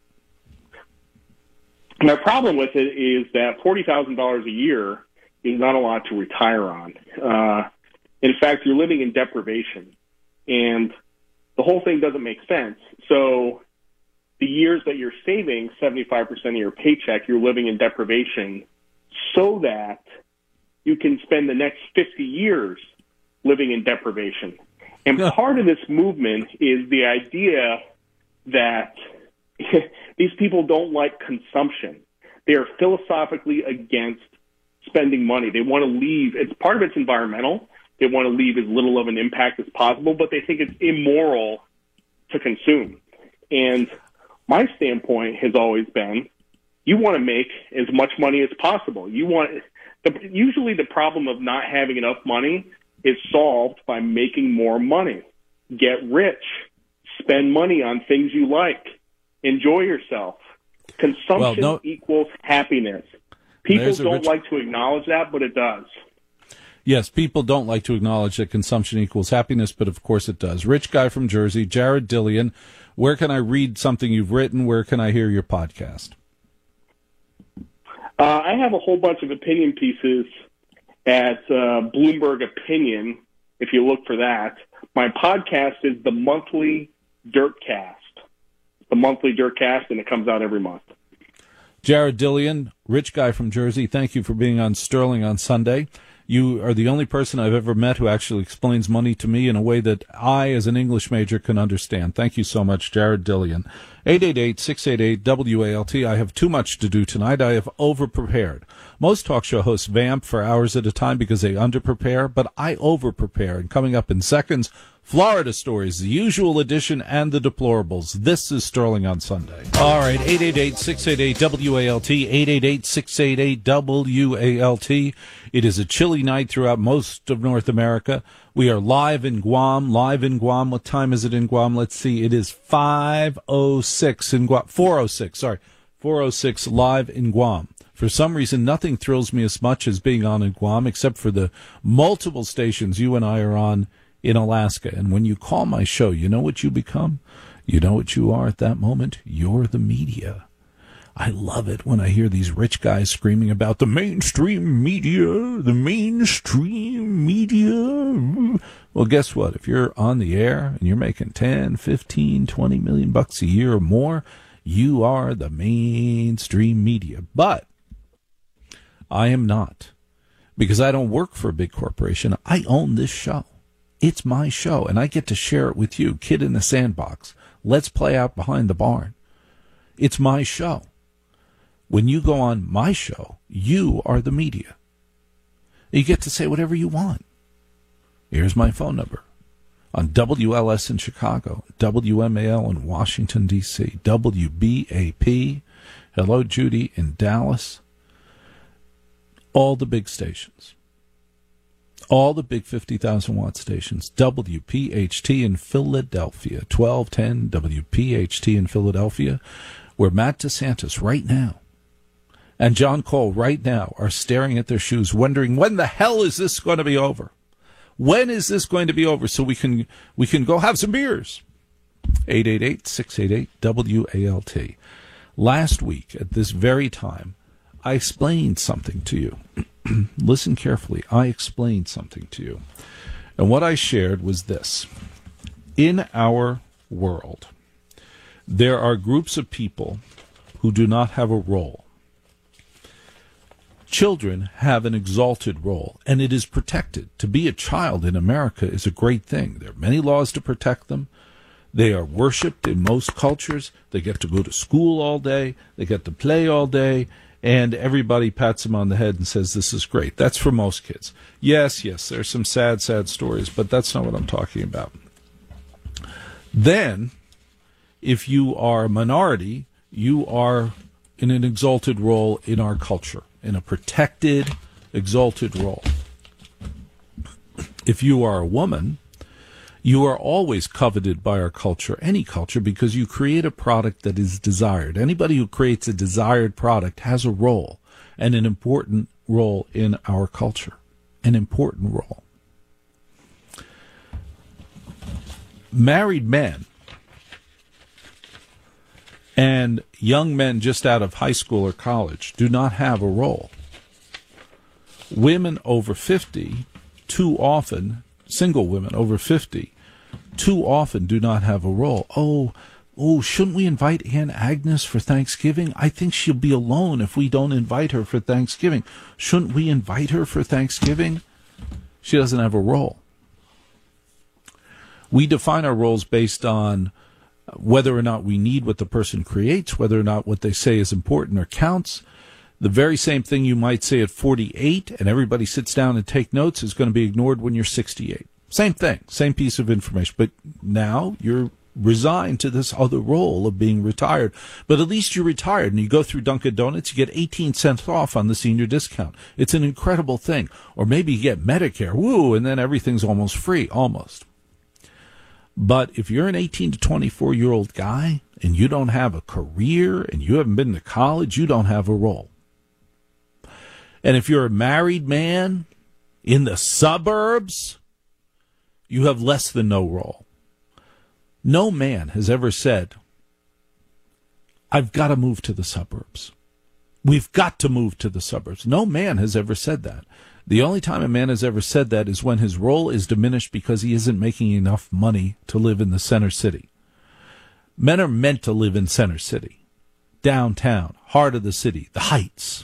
Speaker 11: My problem with it is that forty thousand dollars a year is not a lot to retire on. Uh, in fact, you're living in deprivation, and the whole thing doesn't make sense. So the years that you're saving seventy-five percent of your paycheck, you're living in deprivation so that you can spend the next fifty years living in deprivation. And yeah. part of this movement is the idea that these people don't like consumption. They are philosophically against spending money. They want to leave. It's part of it's environmental. They want to leave as little of an impact as possible, but they think it's immoral to consume. And my standpoint has always been, you want to make as much money as possible. You want the, usually the problem of not having enough money is solved by making more money. Get rich. Spend money on things you like. Enjoy yourself. Consumption well, no, equals happiness. People don't rich... like to acknowledge that, but it does.
Speaker 3: Yes, people don't like to acknowledge that consumption equals happiness, but of course it does. Rich guy from Jersey, Jared Dillian. Where can I read something you've written? Where can I hear your podcast?
Speaker 11: Uh, I have a whole bunch of opinion pieces at uh, Bloomberg Opinion, if you look for that. My podcast is the Monthly Dirtcast. The Monthly Dirtcast, and it comes out every month.
Speaker 3: Jared Dillian, rich guy from Jersey, thank you for being on Sterling on Sunday. You are the only person I've ever met who actually explains money to me in a way that I, as an English major, can understand. Thank you so much, Jared Dillian. eight eight eight, six eight eight, W A L T. I have too much to do tonight. I have over-prepared. Most talk show hosts vamp for hours at a time because they under-prepare, but I over-prepare. And coming up in seconds, Florida stories, the usual edition, and the deplorables. This is Sterling on Sunday. All right, eight eight eight, six eight eight, W A L T, eight eight eight, six eight eight, W A L T. It is a chilly night throughout most of North America. We are live in Guam, live in Guam. What time is it in Guam? Let's see. It is five oh six in Guam, four oh six, sorry, four oh six live in Guam. For some reason, nothing thrills me as much as being on in Guam, except for the multiple stations you and I are on in Alaska. And when you call my show, you know what you become? You know what you are at that moment? You're the media. I love it when I hear these rich guys screaming about the mainstream media, the mainstream media. Well, guess what? If you're on the air and you're making ten, fifteen, twenty million bucks a year or more, you are the mainstream media. But I am not, because I don't work for a big corporation. I own this show. It's my show, and I get to share it with you. Kid in the sandbox. Let's play out behind the barn. It's my show. When you go on my show, you are the media. You get to say whatever you want. Here's my phone number. On W L S in Chicago, W M A L in Washington, D C, W B A P, Hello Judy in Dallas, all the big stations. All the big fifty thousand watt stations. W P H T in Philadelphia, twelve ten W P H T in Philadelphia, where Matt DeSantis right now and John Cole right now are staring at their shoes, wondering, when the hell is this going to be over? When is this going to be over so we can we can go have some beers? eight eight eight, six eight eight, W A L T. Last week at this very time, I explained something to you. Listen carefully. I explained something to you. And what I shared was this. In our world, there are groups of people who do not have a role. Children have an exalted role, and it is protected. To be a child in America is a great thing. There are many laws to protect them. They are worshipped in most cultures. They get to go to school all day. They get to play all day. And everybody pats them on the head and says, this is great. That's for most kids. Yes, yes, there's some sad, sad stories, but that's not what I'm talking about. Then, if you are a minority, you are in an exalted role in our culture, in a protected, exalted role. If you are a woman, you are always coveted by our culture, any culture, because you create a product that is desired. Anybody who creates a desired product has a role, and an important role in our culture. An important role. Married men and young men just out of high school or college do not have a role. Women over fifty, too often, single women over fifty, too often do not have a role. Oh, oh, shouldn't we invite Aunt Agnes for Thanksgiving? I think she'll be alone if we don't invite her for Thanksgiving. Shouldn't we invite her for Thanksgiving? She doesn't have a role. We define our roles based on whether or not we need what the person creates, whether or not what they say is important or counts. The very same thing you might say at forty-eight, and everybody sits down and take notes, is going to be ignored when you're sixty-eight. Same thing, same piece of information. But now you're resigned to this other role of being retired. But at least you're retired, and you go through Dunkin' Donuts, you get eighteen cents off on the senior discount. It's an incredible thing. Or maybe you get Medicare, woo, and then everything's almost free, almost. But if you're an eighteen to twenty-four-year-old guy, and you don't have a career, and you haven't been to college, you don't have a role. And if you're a married man in the suburbs, you have less than no role. No man has ever said, I've got to move to the suburbs. We've got to move to the suburbs. No man has ever said that. The only time a man has ever said that is when his role is diminished because he isn't making enough money to live in the center city. Men are meant to live in center city, downtown, heart of the city, the heights.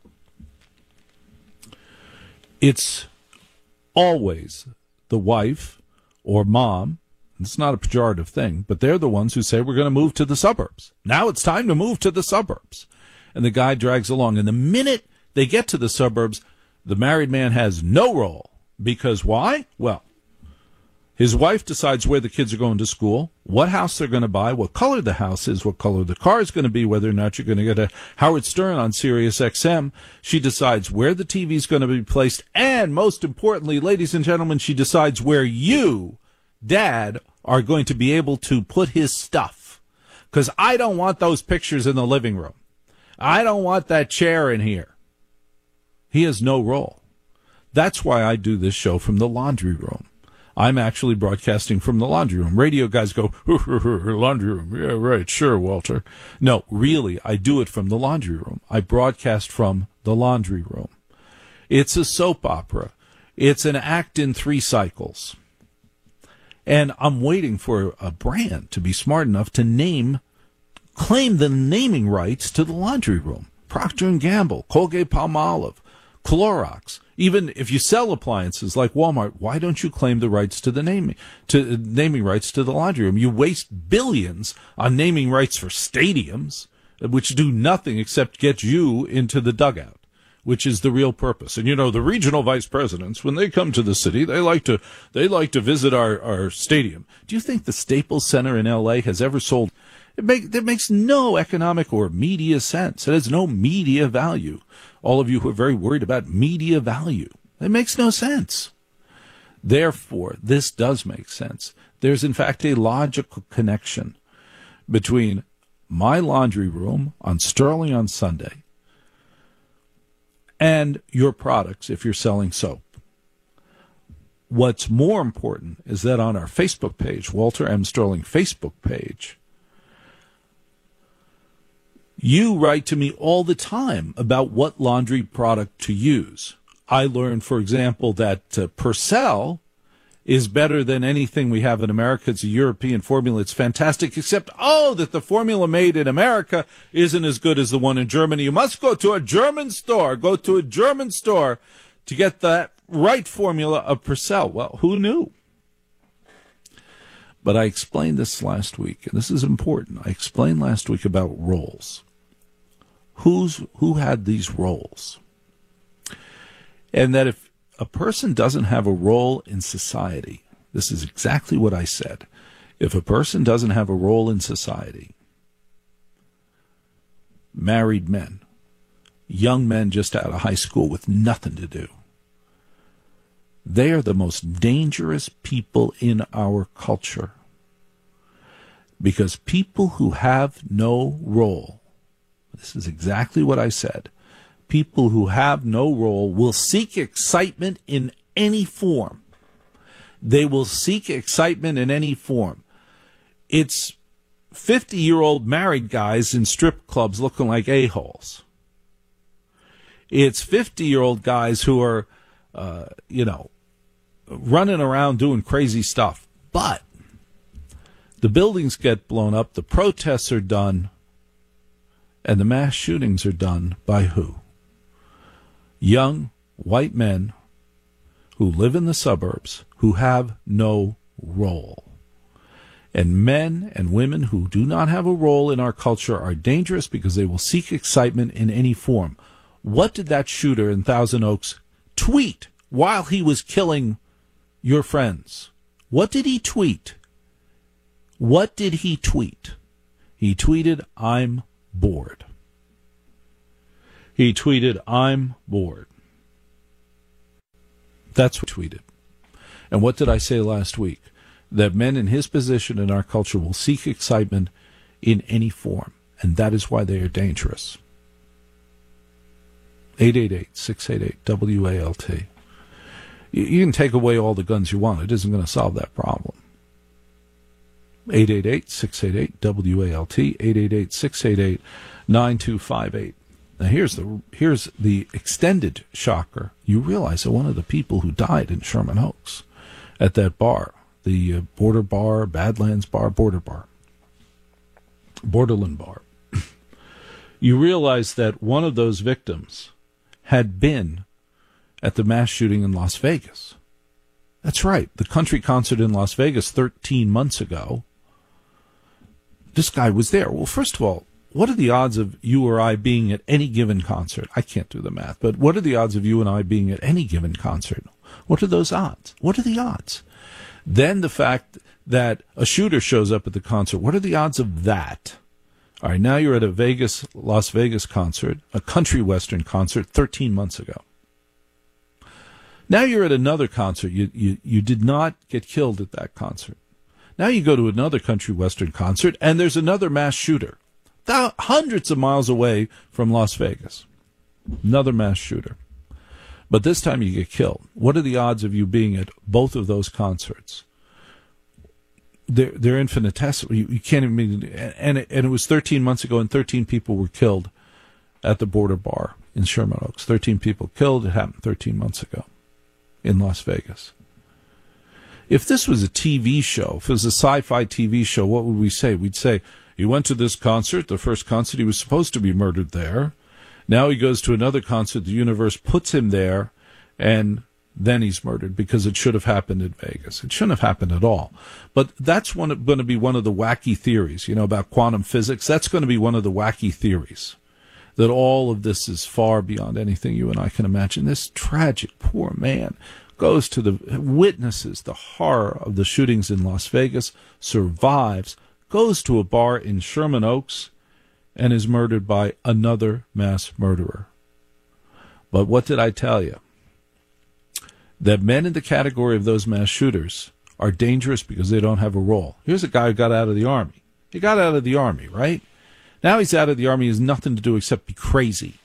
Speaker 3: It's always the wife or mom. It's not a pejorative thing, but they're the ones who say we're going to move to the suburbs. Now it's time to move to the suburbs. And the guy drags along. And the minute they get to the suburbs, the married man has no role. Because why? Well, his wife decides where the kids are going to school, what house they're going to buy, what color the house is, what color the car is going to be, whether or not you're going to get a Howard Stern on Sirius X M. She decides where the T V is going to be placed. And most importantly, ladies and gentlemen, she decides where you, Dad, are going to be able to put his stuff. Because I don't want those pictures in the living room. I don't want that chair in here. He has no role. That's why I do this show from the laundry room. I'm actually broadcasting from the laundry room. Radio guys go, laundry room. Yeah, right. Sure, Walter. No, really, I do it from the laundry room. I broadcast from the laundry room. It's a soap opera. It's an act in three cycles. And I'm waiting for a brand to be smart enough to name, claim the naming rights to the laundry room. Procter and Gamble, Colgate-Palmolive, Clorox. Even if you sell appliances like Walmart, why don't you claim the rights to the naming, to uh, naming rights to the laundry room? You waste billions on naming rights for stadiums, which do nothing except get you into the dugout, which is the real purpose. And you know, the regional vice presidents, when they come to the city, they like to they like to visit our, our stadium. Do you think the Staples Center in L A has ever sold? It, make, it makes no economic or media sense. It has no media value. All of you who are very worried about media value, it makes no sense. Therefore, this does make sense. There's, in fact, a logical connection between my laundry room on Sterling on Sunday and your products if you're selling soap. What's more important is that on our Facebook page, Walter M. Sterling Facebook page, You write to me all the time about what laundry product to use. I learned, for example, that uh, Purcell is better than anything we have in America. It's a European formula. It's fantastic, except, oh, that the formula made in America isn't as good as the one in Germany. You must go to a German store, go to a German store to get that right formula of Purcell. Well, who knew? But I explained this last week, and this is important. I explained last week about roles. Who's who had these roles? And that if a person doesn't have a role in society, this is exactly what I said. If a person doesn't have a role in society, married men, young men just out of high school with nothing to do, they are the most dangerous people in our culture. Because people who have no role, this is exactly what I said, people who have no role will seek excitement in any form. They will seek excitement in any form. It's fifty-year-old married guys in strip clubs looking like a-holes. It's fifty-year-old guys who are, uh, you know, running around doing crazy stuff. But the buildings get blown up, the protests are done, and the mass shootings are done by who? Young white men who live in the suburbs who have no role. And men and women who do not have a role in our culture are dangerous because they will seek excitement in any form. What did that shooter in Thousand Oaks tweet while he was killing your friends? What did he tweet? What did he tweet? He tweeted, "I'm bored." He tweeted, "I'm bored." That's what he tweeted. And what did I say last week? That men in his position in our culture will seek excitement in any form. And that is why they are dangerous. eight eight eight, six eight eight, W A L T. You can take away all the guns you want. It isn't going to solve that problem. eight eight eight, six eight eight, W A L T, eight eight eight, six eight eight, nine two five eight. Now, here's the here's the extended shocker. You realize that one of the people who died in Sherman Oaks at that bar, the uh, Border Bar, Badlands Bar, Border Bar, Borderland Bar, you realize that one of those victims had been at the mass shooting in Las Vegas. That's right, the country concert in Las Vegas thirteen months ago. This guy was there. Well, first of all, what are the odds of you or I being at any given concert? I can't do the math, but what are the odds of you and I being at any given concert? What are those odds? What are the odds? Then the fact that a shooter shows up at the concert, what are the odds of that? All right, now you're at a Vegas, Las Vegas concert, a country western concert thirteen months ago. Now you're at another concert. You, you, you did not get killed at that concert. Now you go to another country western concert, and there's another mass shooter. Th- hundreds of miles away from Las Vegas. Another mass shooter. But this time you get killed. What are the odds of you being at both of those concerts? They're, they're infinitesimal. You, you can't even... And it, and it was thirteen months ago, and thirteen people were killed at the Border Bar in Sherman Oaks. thirteen people killed. It happened thirteen months ago in Las Vegas. If this was a T V show, if it was a sci-fi T V show, what would we say? We'd say, he went to this concert, the first concert, he was supposed to be murdered there. Now he goes to another concert, the universe puts him there, and then he's murdered because it should have happened in Vegas. It shouldn't have happened at all. But that's one, going to be one of the wacky theories, you know, about quantum physics. That's going to be one of the wacky theories, that all of this is far beyond anything you and I can imagine. This tragic, poor man goes to the, witnesses the horror of the shootings in Las Vegas, survives, goes to a bar in Sherman Oaks, and is murdered by another mass murderer. But what did I tell you? That men in the category of those mass shooters are dangerous because they don't have a role. Here's a guy who got out of the Army. He got out of the Army, right? Now he's out of the Army. He has nothing to do except be crazy.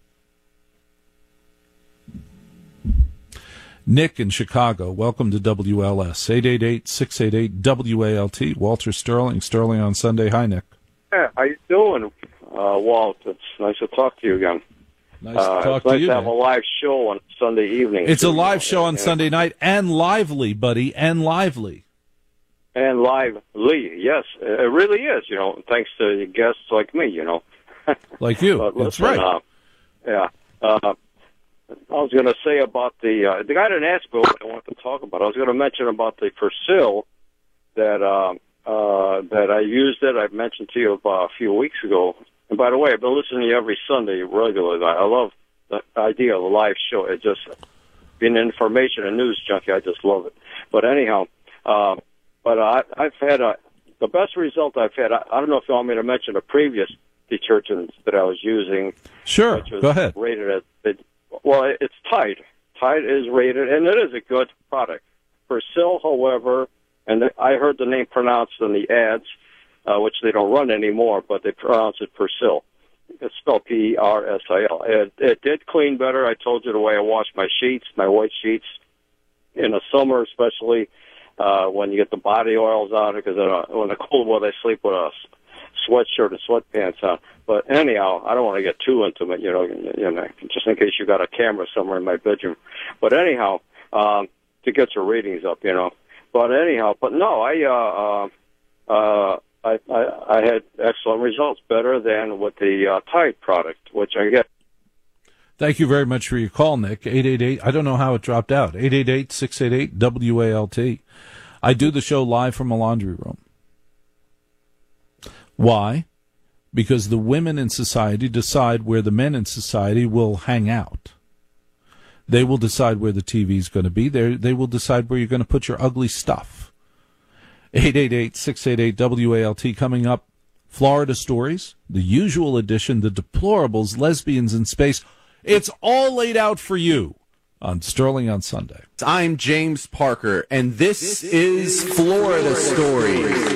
Speaker 3: Nick in Chicago, welcome to W L S. eight eight eight, six eight eight, W A L T. Walter Sterling, Sterling on Sunday. Hi, Nick.
Speaker 12: Yeah, how you doing, uh, Walt? It's nice to talk to you again.
Speaker 3: Nice
Speaker 12: uh,
Speaker 3: to talk
Speaker 12: it's
Speaker 3: to
Speaker 12: nice
Speaker 3: you.
Speaker 12: to have
Speaker 3: man.
Speaker 12: a live show on Sunday evening.
Speaker 3: It's
Speaker 12: too,
Speaker 3: a live
Speaker 12: you
Speaker 3: show
Speaker 12: know,
Speaker 3: on
Speaker 12: and,
Speaker 3: Sunday night, and lively, buddy, and lively.
Speaker 12: And live, Lee. Yes, it really is. You know, thanks to guests like me. You know,
Speaker 3: like you.
Speaker 12: But
Speaker 3: That's
Speaker 12: listen,
Speaker 3: right.
Speaker 12: Uh, yeah. Uh, I was going to say about the uh, the guy didn't ask me what I wanted to talk about. I was going to mention about the Persil that uh, uh, that I used it. I mentioned to you about a few weeks ago. And by the way, I've been listening to you every Sunday regularly. I love the idea of a live show. It just being an information and news junkie. I just love it. But anyhow, uh, but I, I've had a, the best result I've had. I, I don't know if you want me to mention the previous detergents that I was using.
Speaker 3: Sure,
Speaker 12: which was
Speaker 3: go ahead.
Speaker 12: Rated at it, well, it's Tide. Tide is rated, and it is a good product. Persil, however, and I heard the name pronounced in the ads, uh, which they don't run anymore, but they pronounce it Persil. It's spelled P E R S I L. It, it did clean better. I told you the way I wash my sheets, my white sheets, in the summer especially, uh, when you get the body oils out, because uh, when the cold weather, I sleep with a sweatshirt and sweatpants on. But anyhow, I don't want to get too intimate, you know, you know, just in case you got a camera somewhere in my bedroom. But anyhow, um, to get your ratings up, you know. But anyhow, but no, I, uh, uh, uh, I, I, I had excellent results, better than with the uh, Tide product, which I get.
Speaker 3: Thank you very much for your call, Nick. eight eight eight, I don't know how it dropped out. eight eight eight, six eight eight, W A L T. I do the show live from a laundry room. Why? Because the women in society decide where the men in society will hang out. They will decide where the T V is going to be. They they will decide where you're going to put your ugly stuff. eight eight eight, six eight eight, W A L T. Coming up, Florida Stories, the usual edition, the deplorables, lesbians in space. It's all laid out for you on Sterling on Sunday.
Speaker 13: I'm James Parker, and this, this is Florida Stories.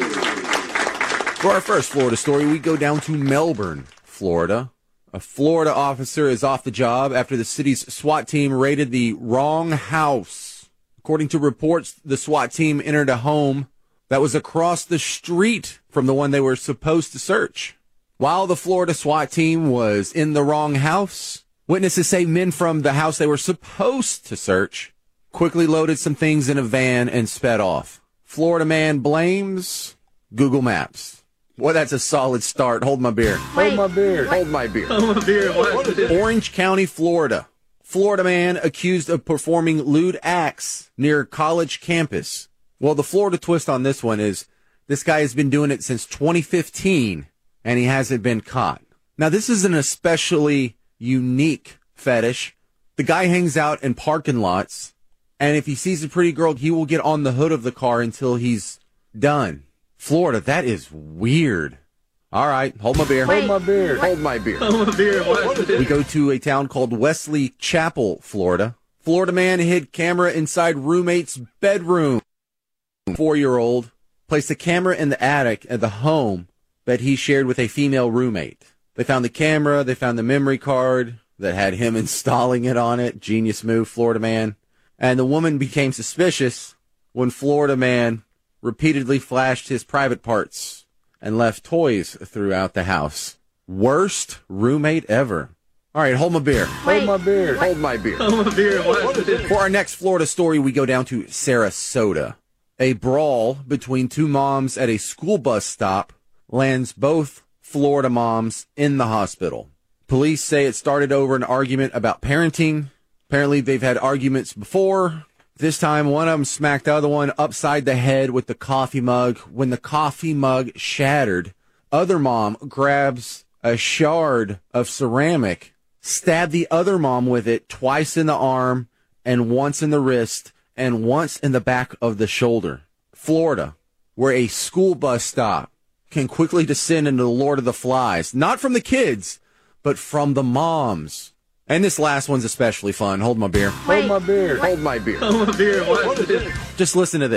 Speaker 13: For our first Florida story, we go down to Melbourne, Florida. A Florida officer is off the job after the city's SWAT team raided the wrong house. According to reports, the SWAT team entered a home that was across the street from the one they were supposed to search. While the Florida SWAT team was in the wrong house, witnesses say men from the house they were supposed to search quickly loaded some things in a van and sped off. Florida man blames Google Maps. Well, that's a solid start. Hold my beer.
Speaker 4: Wait,
Speaker 13: Hold my beer.
Speaker 4: what?
Speaker 13: Hold my beer.
Speaker 4: Hold my beer. What is it?
Speaker 13: Orange County, Florida. Florida man accused of performing lewd acts near college campus. Well, the Florida twist on this one is this guy has been doing it since twenty fifteen, and he hasn't been caught. Now, this is an especially unique fetish. The guy hangs out in parking lots, and if he sees a pretty girl, he will get on the hood of the car until he's done. Florida, that is weird. All right, hold my beer.
Speaker 4: Wait,
Speaker 13: hold my beer.
Speaker 4: what?
Speaker 13: Hold my beer.
Speaker 4: Hold my beer. What is it?
Speaker 13: We go to a town called Wesley Chapel, Florida. Florida man hid camera inside roommate's bedroom. Four-year-old placed the camera in the attic at the home that he shared with a female roommate. They found the camera. They found the memory card that had him installing it on it. Genius move, Florida man. And the woman became suspicious when Florida man repeatedly flashed his private parts and left toys throughout the house. Worst roommate ever. All right, hold my beer.
Speaker 4: Wait,
Speaker 13: hold my beer.
Speaker 4: what?
Speaker 13: Hold my beer.
Speaker 4: Hold my beer. What is it?
Speaker 13: For our next Florida story, we go down to Sarasota. A brawl between two moms at a school bus stop lands both Florida moms in the hospital. Police say it started over an argument about parenting. Apparently, they've had arguments before. This time, one of them smacked the other one upside the head with the coffee mug. When the coffee mug shattered, other mom grabs a shard of ceramic, stabbed the other mom with it twice in the arm and once in the wrist and once in the back of the shoulder. Florida, where a school bus stop can quickly descend into the Lord of the Flies, not from the kids, but from the moms. And this last one's especially fun. Hold my beer.
Speaker 4: Wait,
Speaker 13: Hold my beer.
Speaker 4: what?
Speaker 13: Hold my beer.
Speaker 4: Hold my beer. What is it?
Speaker 13: Just listen to this.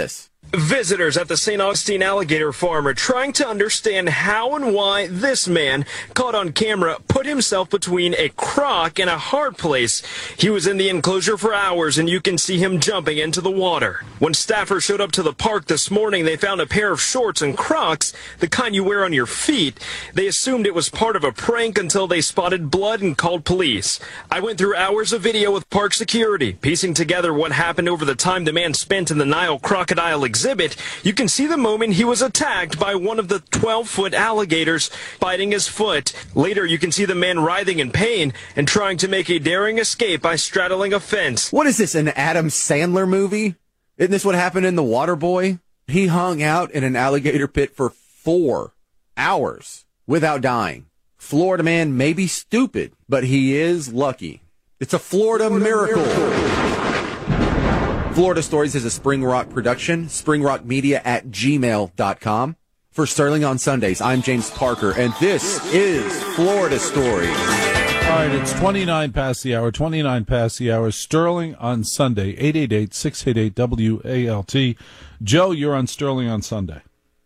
Speaker 14: Visitors at the Saint Augustine Alligator Farm are trying to understand how and why this man, caught on camera, put himself between a croc and a hard place. He was in the enclosure for hours, and you can see him jumping into the water. When staffers showed up to the park this morning, they found a pair of shorts and Crocs, the kind you wear on your feet. They assumed it was part of a prank until they spotted blood and called police. I went through hours of video with park security, piecing together what happened over the time the man spent in the Nile crocodile exhibit. You can see the moment he was attacked by one of the twelve-foot alligators biting his foot. Later, you can see the man writhing in pain and trying to make a daring escape by straddling a fence.
Speaker 13: What is this, an Adam Sandler movie? Isn't this what happened in The Waterboy? He hung out in an alligator pit for four hours without dying. Florida man may be stupid, but he is lucky. It's a Florida, Florida miracle. miracle. Florida Stories is a Spring Rock production, springrockmedia at gmail dot com. For Sterling on Sundays, I'm James Parker, and this is Florida Stories.
Speaker 3: All right, it's twenty-nine past the hour, twenty-nine past the hour. Sterling on Sunday, eight eight eight, six eight eight, W A L T. Joe, you're on Sterling on Sunday.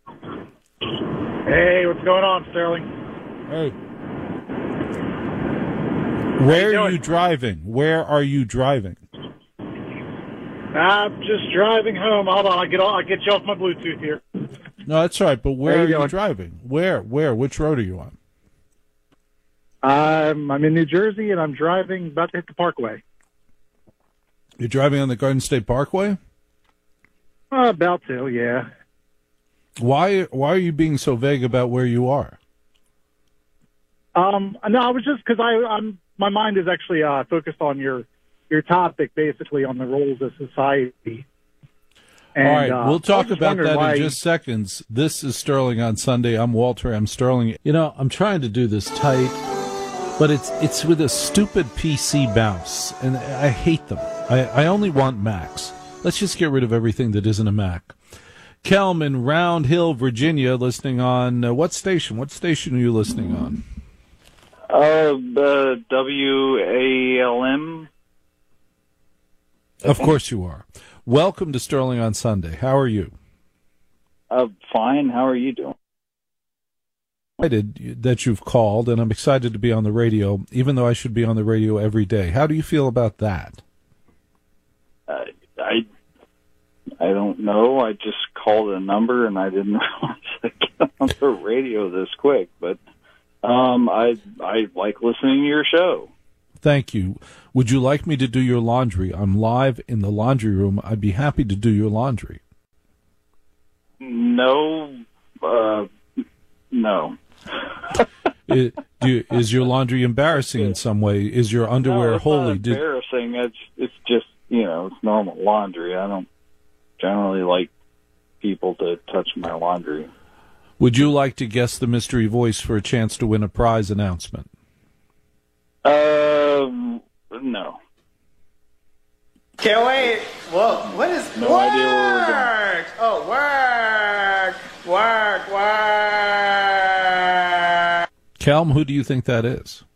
Speaker 15: Hey, what's going on, Sterling?
Speaker 3: Hey. Where
Speaker 15: you
Speaker 3: are
Speaker 15: doing?
Speaker 3: you driving? Where are you driving?
Speaker 15: I'm just driving home. Hold on, I'll get, I'll get you off my Bluetooth here.
Speaker 3: No, that's right, but where
Speaker 15: Where
Speaker 3: are
Speaker 15: you
Speaker 3: you
Speaker 15: going?
Speaker 3: driving? Where? Where? Which road are you on?
Speaker 15: I'm, I'm in New Jersey, and I'm driving about to hit the Parkway.
Speaker 3: You're driving on the Garden State Parkway?
Speaker 15: Uh, about to, yeah.
Speaker 3: Why Why are you being so vague about where you are?
Speaker 15: Um, no, I was just because I, I'm my mind is actually uh, focused on your your topic, basically on the roles of society. And,
Speaker 3: All right,
Speaker 15: uh,
Speaker 3: we'll
Speaker 15: I
Speaker 3: talk
Speaker 15: was just
Speaker 3: about
Speaker 15: wondering
Speaker 3: that
Speaker 15: why-
Speaker 3: in just seconds. This is Sterling on Sunday. I'm Walter M. Sterling. You know, I'm trying to do this tight, but it's it's with a stupid P C bounce, and I hate them. I, I only want Macs. Let's just get rid of everything that isn't a Mac. Kelm in Round Hill, Virginia, listening on uh, what station? What station are you listening on?
Speaker 16: Uh, uh W A L M.
Speaker 3: Of course you are. Welcome to Sterling on Sunday. How are you?
Speaker 16: Uh, fine. How are you doing?
Speaker 3: Excited that you've called, and I'm excited to be on the radio, even though I should be on the radio every day. How do you feel about that?
Speaker 16: Uh, I I don't know. I just called a number, and I didn't realize I'd get on the radio this quick. But um, I I like listening to your show.
Speaker 3: Thank you. Would you like me to do your laundry? I'm live in the laundry room. I'd be happy to do your laundry.
Speaker 16: No, uh, no.
Speaker 3: Is, do you, is your laundry embarrassing in some way? Is your underwear
Speaker 16: no, it's
Speaker 3: holy?
Speaker 16: Not embarrassing. It's it's just you know it's normal laundry. I don't generally like people to touch my laundry.
Speaker 3: Would you like to guess the mystery voice for a chance to win a prize announcement?
Speaker 16: Um, no.
Speaker 10: Can't wait. Whoa, what is
Speaker 16: No
Speaker 10: work?
Speaker 16: idea where we're going.
Speaker 10: Oh, work, work, work.
Speaker 3: Kelm, who do you think that is?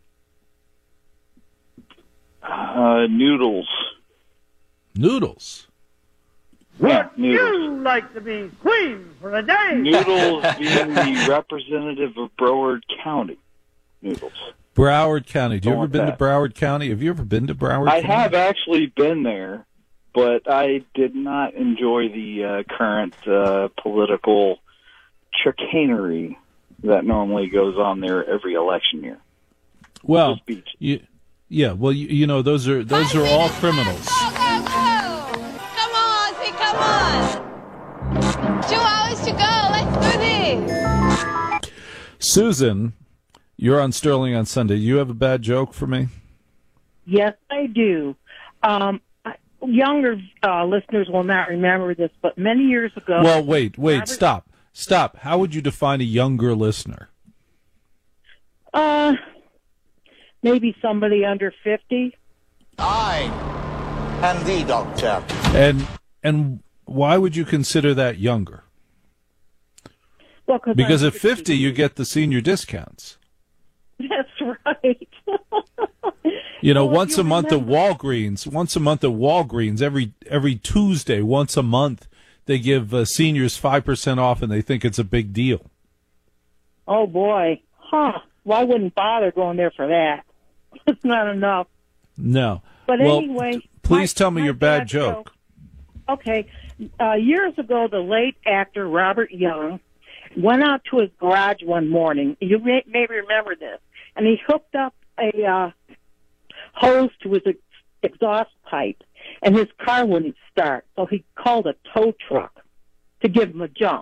Speaker 16: Uh, noodles.
Speaker 3: Noodles.
Speaker 16: Yeah,
Speaker 17: You
Speaker 16: noodles.
Speaker 17: like to be queen for a day.
Speaker 16: Noodles being the representative of Broward County. Noodles.
Speaker 3: Broward County. Do you
Speaker 16: Go
Speaker 3: ever
Speaker 16: with
Speaker 3: been
Speaker 16: that.
Speaker 3: to Broward County? Have you ever been to Broward
Speaker 16: I
Speaker 3: County?
Speaker 16: have actually been there, but I did not enjoy the uh, current uh, political chicanery that normally goes on there every election year.
Speaker 3: Well, you, yeah. Well, you, you know, those are those are all criminals.
Speaker 18: Come on, see, come on. Two hours to go. Let's do this.
Speaker 3: Susan, you're on Sterling on Sunday. You have a bad joke for me?
Speaker 19: Yes, I do. Um, I- younger uh, listeners will not remember this, but many years ago.
Speaker 3: Well, wait, wait,
Speaker 19: Robert-
Speaker 3: stop, stop. How would you define a younger listener?
Speaker 19: Uh, maybe somebody under fifty.
Speaker 7: I am the doctor.
Speaker 3: And and why would you consider that younger?
Speaker 19: Well, cause
Speaker 3: Because
Speaker 19: I'm
Speaker 3: at fifty, you get the senior discounts.
Speaker 19: That's right.
Speaker 3: You know,
Speaker 19: Well, if
Speaker 3: once
Speaker 19: you
Speaker 3: a month at Walgreens, once a month at Walgreens, every every Tuesday, once a month, they give uh, seniors five percent off, and they think it's a big deal.
Speaker 19: Oh, boy. Huh. Well, I wouldn't bother going there for that. It's not enough.
Speaker 3: No.
Speaker 19: But
Speaker 3: well,
Speaker 19: anyway.
Speaker 3: Please
Speaker 19: my,
Speaker 3: tell me
Speaker 19: my
Speaker 3: your bad
Speaker 19: bad
Speaker 3: joke.
Speaker 19: joke. Okay. Uh, years ago, the late actor Robert Young went out to his garage one morning. You may, may remember this. And he hooked up a uh, hose to his ex- exhaust pipe, and his car wouldn't start. So he called a tow truck to give him a jump.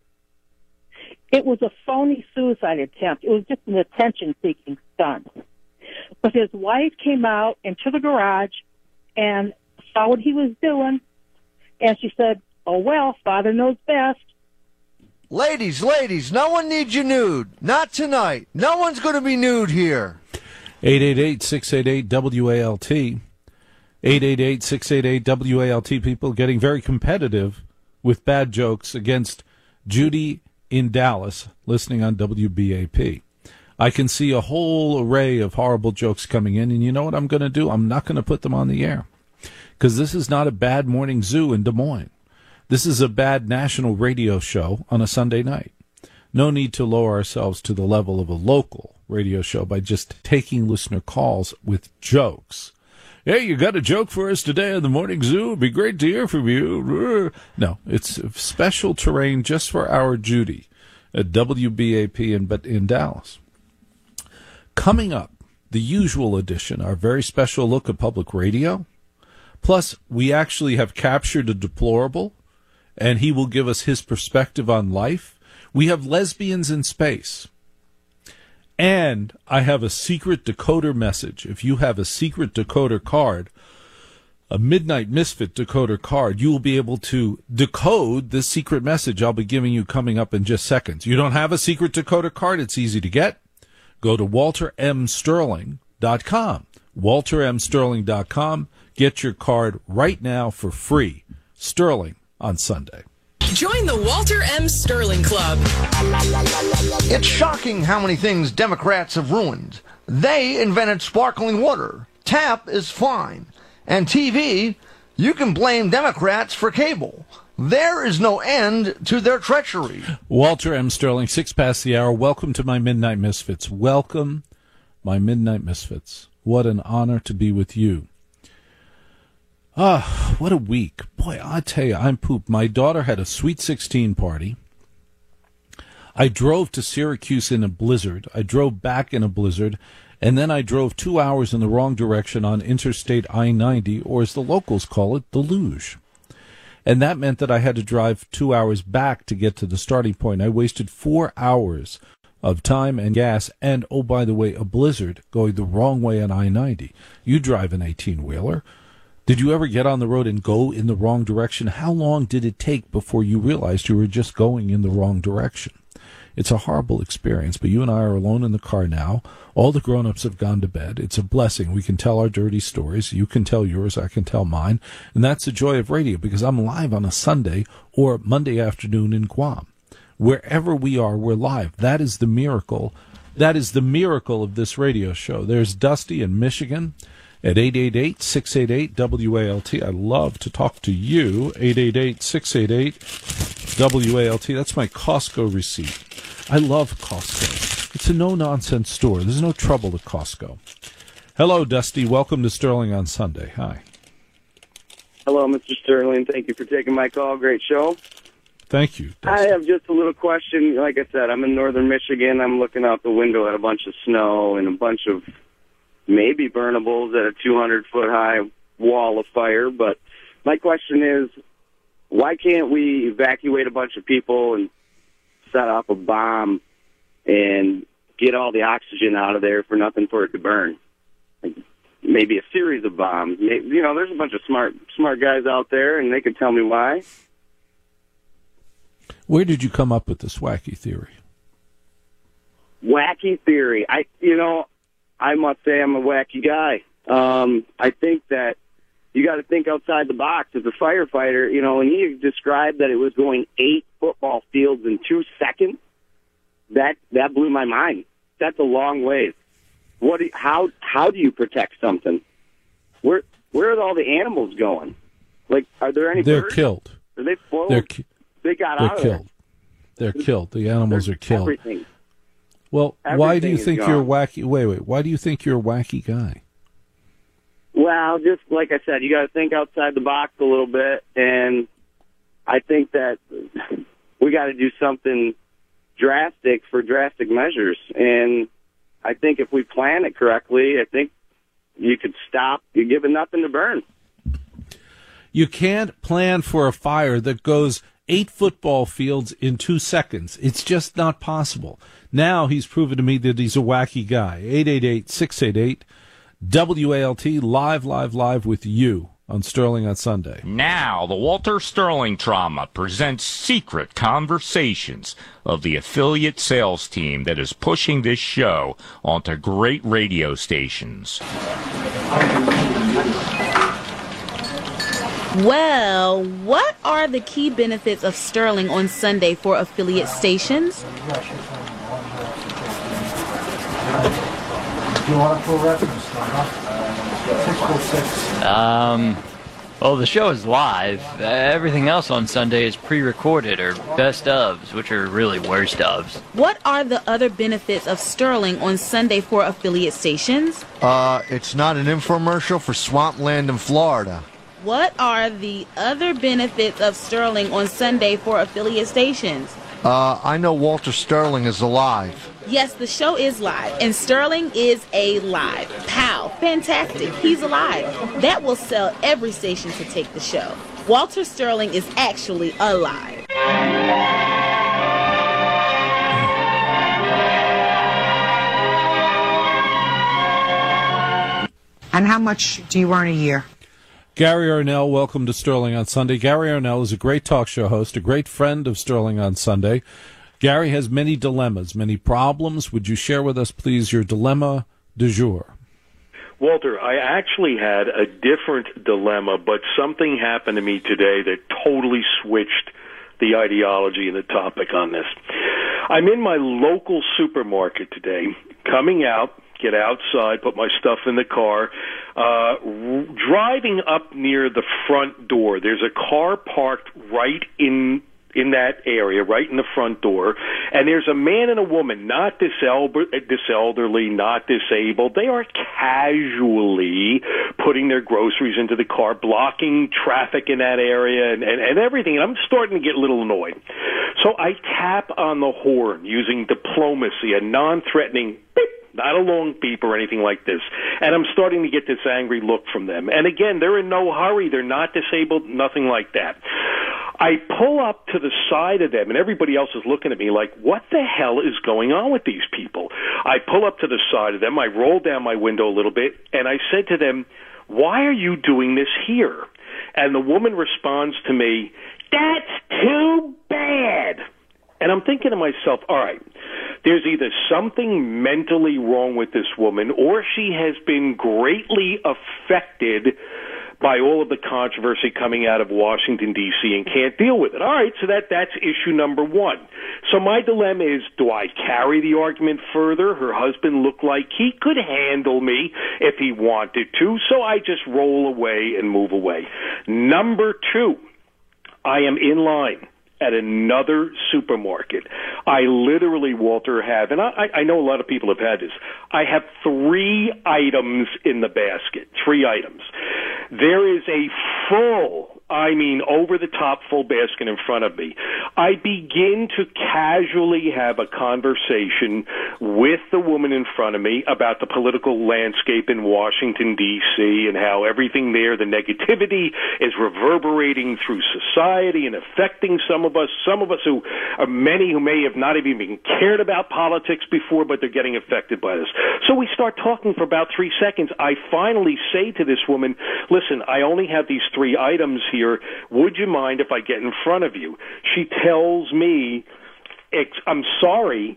Speaker 19: It was a phony suicide attempt. It was just an attention-seeking stunt. But his wife came out into the garage and saw what he was doing, and she said, "Oh, well, Father knows best."
Speaker 20: Ladies, ladies, no one needs you nude. Not tonight. No one's going to be nude here.
Speaker 3: eight eight eight, six eight eight, W A L T. eight eight eight, six eight eight, W A L T. People getting very competitive with bad jokes against Judy in Dallas, listening on W B A P. I can see a whole array of horrible jokes coming in, and you know what I'm going to do? I'm not going to put them on the air, because this is not a bad morning zoo in Des Moines. This is a bad national radio show on a Sunday night. No need to lower ourselves to the level of a local radio show by just taking listener calls with jokes. Hey, you got a joke for us today on the Morning Zoo? It'd be great to hear from you. No, it's special terrain just for our Judy at W B A P in, but in Dallas. Coming up, the usual edition, our very special look at public radio. Plus, we actually have captured a deplorable, and he will give us his perspective on life. We have lesbians in space. And I have a secret decoder message. If you have a secret decoder card, a Midnight Misfit decoder card, you will be able to decode this secret message I'll be giving you coming up in just seconds. You don't have a secret decoder card? It's easy to get. Go to walter m sterling dot com. walter m sterling dot com. Get your card right now for free. Sterling on Sunday.
Speaker 2: Join the Walter M. Sterling Club.
Speaker 20: It's shocking how many things Democrats have ruined. They invented sparkling water. Tap is fine. And T V, you can blame Democrats for cable. There is no end to their treachery.
Speaker 3: Walter M. Sterling, six past the hour. Welcome to my Midnight Misfits. Welcome, my Midnight Misfits. What an honor to be with you. Ah, what a week. Boy, I tell you, I'm pooped. My daughter had a Sweet sixteen party. I drove to Syracuse in a blizzard. I drove back in a blizzard. And then I drove two hours in the wrong direction on Interstate I ninety, or as the locals call it, the luge. And that meant that I had to drive two hours back to get to the starting point. I wasted four hours of time and gas, and, oh, by the way, a blizzard going the wrong way on I ninety. You drive an eighteen-wheeler. Did you ever get on the road and go in the wrong direction? How long did it take before you realized you were just going in the wrong direction? It's a horrible experience, but you and I are alone in the car now. All the grown-ups have gone to bed. It's a blessing. We can tell our dirty stories. You can tell yours. I can tell mine. And that's the joy of radio, because I'm live on a Sunday or Monday afternoon in Guam. Wherever we are, we're live. That is the miracle. That is the miracle of this radio show. There's Dusty in Michigan at eight eight eight, six eight eight, W A L T. I love to talk to you. eight eight eight, six eight eight, W A L T. That's my Costco receipt. I love Costco. It's a no-nonsense store. There's no trouble at Costco. Hello, Dusty. Welcome to Sterling on Sunday. Hi.
Speaker 12: Hello, Mister Sterling. Thank you for taking my call. Great show.
Speaker 3: Thank you,
Speaker 12: Dusty. I have just a little question. Like I said, I'm in northern Michigan. I'm looking out the window at a bunch of snow and a bunch of maybe burnables at a two hundred foot high wall of fire. But my question is, why can't we evacuate a bunch of people and set off a bomb and get all the oxygen out of there for nothing for it to burn? Like maybe a series of bombs. Maybe, you know, there's a bunch of smart smart guys out there, and they can tell me why.
Speaker 3: Where did you come up with this wacky theory?
Speaker 12: Wacky theory. I, you know, I must say I'm a wacky guy. Um, I think that you got to think outside the box. As a firefighter, you know, and he described that it was going eight football fields in two seconds. That that blew my mind. That's a long ways. What? Do you, how how do you protect something? Where where are all the animals going? Like, are there any?
Speaker 3: They're
Speaker 12: birds?
Speaker 3: killed.
Speaker 12: They flowed.
Speaker 3: They're ki-
Speaker 12: they got
Speaker 3: they're
Speaker 12: out of
Speaker 3: killed. They're killed. The animals are killed.
Speaker 12: Everything.
Speaker 3: Well, why do you
Speaker 12: Everything is
Speaker 3: think
Speaker 12: gone.
Speaker 3: you're a wacky? Wait, wait. Why do you think you're a wacky guy?
Speaker 12: Well, just like I said, you got to think outside the box a little bit, and I think that we got to do something drastic for drastic measures. And I think if we plan it correctly, I think you could stop. You're giving nothing to burn.
Speaker 3: You can't plan for a fire that goes eight football fields in two seconds. It's just not possible. Now he's proven to me that he's a wacky guy. eight eight eight, six eight eight, W A L T, live, live, live with you on Sterling on Sunday.
Speaker 21: Now, the Walter Sterling Trauma presents Secret Conversations of the affiliate sales team that is pushing this show onto great radio stations.
Speaker 22: Well, what are the key benefits of Sterling on Sunday for affiliate stations?
Speaker 23: Do you want a full reference number? six four six.
Speaker 24: Um, well, the show is live. Uh, everything else on Sunday is pre-recorded or best ofs, which are really worst ofs.
Speaker 22: What are the other benefits of Sterling on Sunday for affiliate stations?
Speaker 20: Uh, it's not an infomercial for swampland in Florida.
Speaker 22: What are the other benefits of Sterling on Sunday for affiliate stations?
Speaker 20: Uh, I know Walter Sterling is alive.
Speaker 22: Yes, the show is live, and Sterling is alive. Pow, fantastic, he's alive. That will sell every station to take the show. Walter Sterling is actually alive.
Speaker 25: And how much do you earn a year?
Speaker 3: Gary Arnell, welcome to Sterling on Sunday. Gary Arnell is a great talk show host, a great friend of Sterling on Sunday. Gary has many dilemmas, many problems. Would you share with us, please, your dilemma du jour?
Speaker 26: Walter, I actually had a different dilemma, but something happened to me today that totally switched the ideology and the topic on this. I'm in my local supermarket today, coming out, get outside, put my stuff in the car, uh, r- driving up near the front door. There's a car parked right in in that area, right in the front door, and there's a man and a woman, not diselder- diselderly, not disabled. They are casually putting their groceries into the car, blocking traffic in that area and, and, and everything, and I'm starting to get a little annoyed. So I tap on the horn using diplomacy, a non-threatening beep, not a long beep or anything like this. And I'm starting to get this angry look from them. And again, they're in no hurry. They're not disabled, nothing like that. I pull up to the side of them, and everybody else is looking at me like, what the hell is going on with these people? I pull up to the side of them. I roll down my window a little bit, and I said to them, why are you doing this here? And the woman responds to me, that's too bad. And I'm thinking to myself, all right, there's either something mentally wrong with this woman, or she has been greatly affected by all of the controversy coming out of Washington, D C, and can't deal with it. All right, so that that's issue number one. So my dilemma is, do I carry the argument further? Her husband looked like he could handle me if he wanted to, so I just roll away and move away. Number two, I am in line at another supermarket. I literally, Walter, have, and I, I know a lot of people have had this, I have three items in the basket, three items. There is a full, I mean over-the-top full basket in front of me. I begin to casually have a conversation with the woman in front of me about the political landscape in Washington, D C, and how everything there, the negativity, is reverberating through society and affecting some of us, some of us who are many who may have not even cared about politics before, but they're getting affected by this. So we start talking for about three seconds. I finally say to this woman, listen, I only have these three items here. Would you mind if I get in front of you? She tells me, I'm sorry,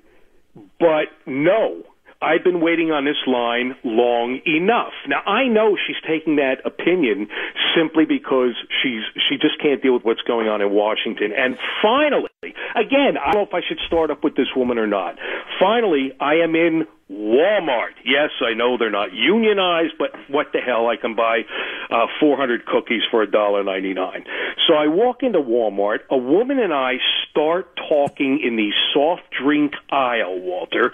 Speaker 26: but no. I've been waiting on this line long enough. Now, I know she's taking that opinion simply because she's she just can't deal with what's going on in Washington. And finally, again, I don't know if I should start up with this woman or not. Finally, I am in Walmart. Yes, I know they're not unionized, but what the hell? I can buy uh, four hundred cookies for one dollar ninety-nine. So I walk into Walmart. A woman and I start talking in the soft drink aisle, Walter,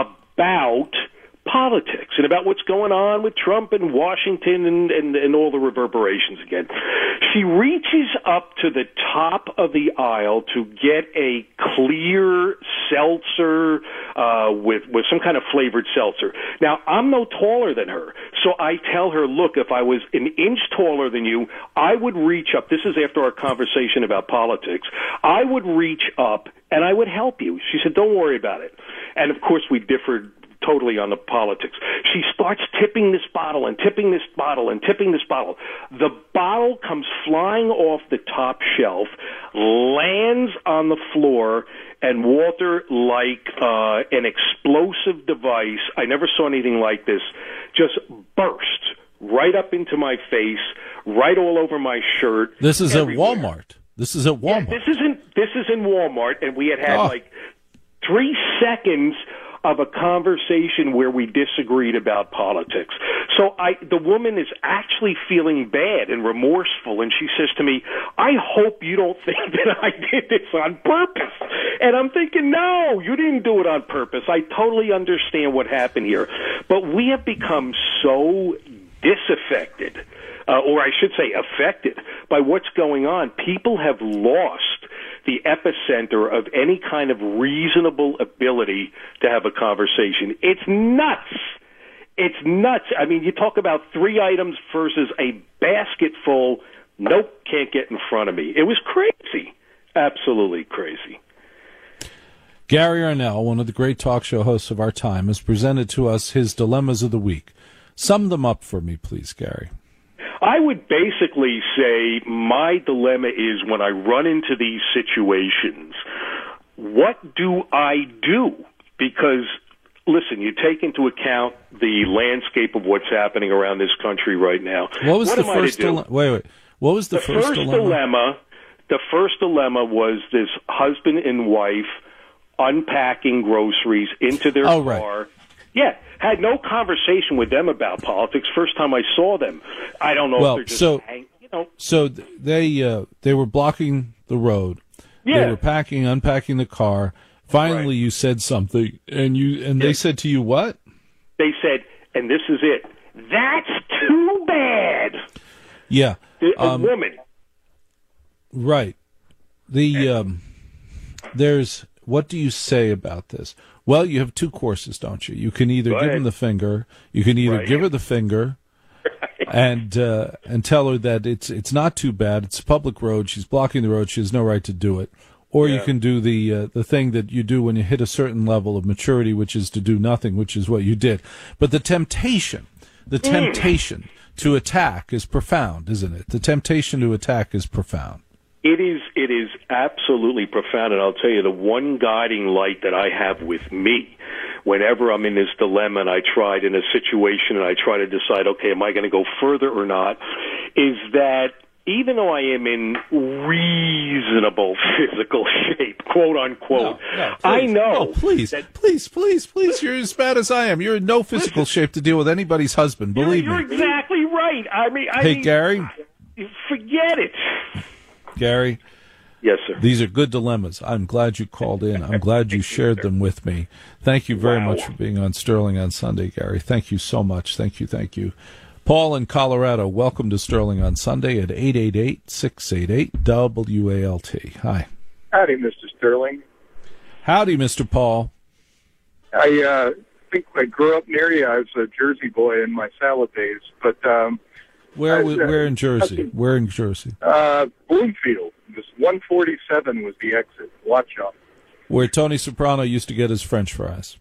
Speaker 26: about politics and about what's going on with Trump and Washington and, and, and all the reverberations again. She reaches up to the top of the aisle to get a clear seltzer uh, with, with some kind of flavored seltzer. Now, I'm no taller than her, so I tell her, look, if I was an inch taller than you, I would reach up. This is after our conversation about politics. I would reach up and I would help you. She said, don't worry about it. And, of course, we differed totally on the politics. She starts tipping this bottle and tipping this bottle and tipping this bottle. The bottle comes flying off the top shelf, lands on the floor, and Walter, like uh, an explosive device, I never saw anything like this, just burst right up into my face, right all over my shirt.
Speaker 3: This is
Speaker 26: everywhere.
Speaker 3: at Walmart. This is at Walmart.
Speaker 26: Yeah, this is in this is in Walmart, and we had had
Speaker 3: Oh.
Speaker 26: like three seconds of a conversation where we disagreed about politics. So I, the woman is actually feeling bad and remorseful, and she says to me, I hope you don't think that I did this on purpose. And I'm thinking, no, you didn't do it on purpose. I totally understand what happened here. But we have become so disaffected, uh, or I should say affected, by what's going on. People have lost the epicenter of any kind of reasonable ability to have a conversation. It's nuts. It's nuts. I mean, you talk about three items versus a basket full. Nope, can't get in front of me. It was crazy. Absolutely crazy.
Speaker 3: Gary Arnell, one of the great talk show hosts of our time, has presented to us his dilemmas of the week. Sum them up for me, please, Gary.
Speaker 26: I would basically say my dilemma is when I run into these situations, what do I do? Because, listen, you take into account the landscape of what's happening around this country right now.
Speaker 3: What was
Speaker 26: what
Speaker 3: the
Speaker 26: am
Speaker 3: first
Speaker 26: I to do?
Speaker 3: dilemma? Wait, wait. What was the,
Speaker 26: the
Speaker 3: first,
Speaker 26: first
Speaker 3: dilemma?
Speaker 26: dilemma? The first dilemma was this husband and wife unpacking groceries into their
Speaker 3: Oh, right.
Speaker 26: car. Yeah, had no conversation with them about politics. First time I saw them, I don't know
Speaker 3: Well,
Speaker 26: if they're just
Speaker 3: so-
Speaker 26: hang, you know.
Speaker 3: So th- they uh, they were blocking the road.
Speaker 26: Yeah.
Speaker 3: They were packing, unpacking the car. Finally, you said something, and you and they said to you, "What?"
Speaker 26: They said, and this is it. That's too bad.
Speaker 3: Yeah,
Speaker 26: The- A
Speaker 3: um,
Speaker 26: woman.
Speaker 3: right. The um, there's what do you say about this? Well, you have two courses, don't you? You can either
Speaker 26: Go
Speaker 3: give
Speaker 26: ahead.
Speaker 3: him the finger. You can either
Speaker 26: Right.
Speaker 3: give her the finger. And uh, and tell her that it's it's not too bad. It's a public road. She's blocking the road. She has no right to do it. Or you
Speaker 26: Yeah.
Speaker 3: can do the uh, the thing that you do when you hit a certain level of maturity, which is to do nothing, which is what you did. But the temptation, the
Speaker 26: Mm.
Speaker 3: temptation to attack is profound, isn't it? The temptation to attack is profound.
Speaker 26: It is. It is absolutely profound, and I'll tell you the one guiding light that I have with me, whenever I'm in this dilemma and I tried in a situation and I try to decide, okay, am I going to go further or not, is that even though I am in reasonable physical shape, quote unquote, I know.
Speaker 3: Oh, please, please, please, please. You're as bad as I am. You're in no physical shape to deal with anybody's husband. Believe
Speaker 26: You're
Speaker 3: me.
Speaker 26: exactly right. I mean, I
Speaker 3: Hey,
Speaker 26: mean,
Speaker 3: Gary.
Speaker 26: forget it.
Speaker 3: Gary.
Speaker 26: Yes, sir.
Speaker 3: These are good dilemmas. I'm glad you called in. I'm glad you shared them with me. Thank you very
Speaker 26: Wow.
Speaker 3: much for being on Sterling on Sunday, Gary. Thank you so much. Thank you, thank you. Paul in Colorado, welcome to Sterling on Sunday at eight eight eight, six eight eight, W A L T. Hi.
Speaker 1: Howdy, Mister Sterling.
Speaker 3: Howdy, Mister Paul.
Speaker 1: I uh, think I grew up near you. I was a Jersey boy in my salad days, but um,
Speaker 3: Where
Speaker 1: I was, uh,
Speaker 3: where in Jersey? Where in Jersey?
Speaker 1: uh, Bloomfield. This one forty-seven was the exit. Watch out.
Speaker 3: Where Tony Soprano used to get his French fries.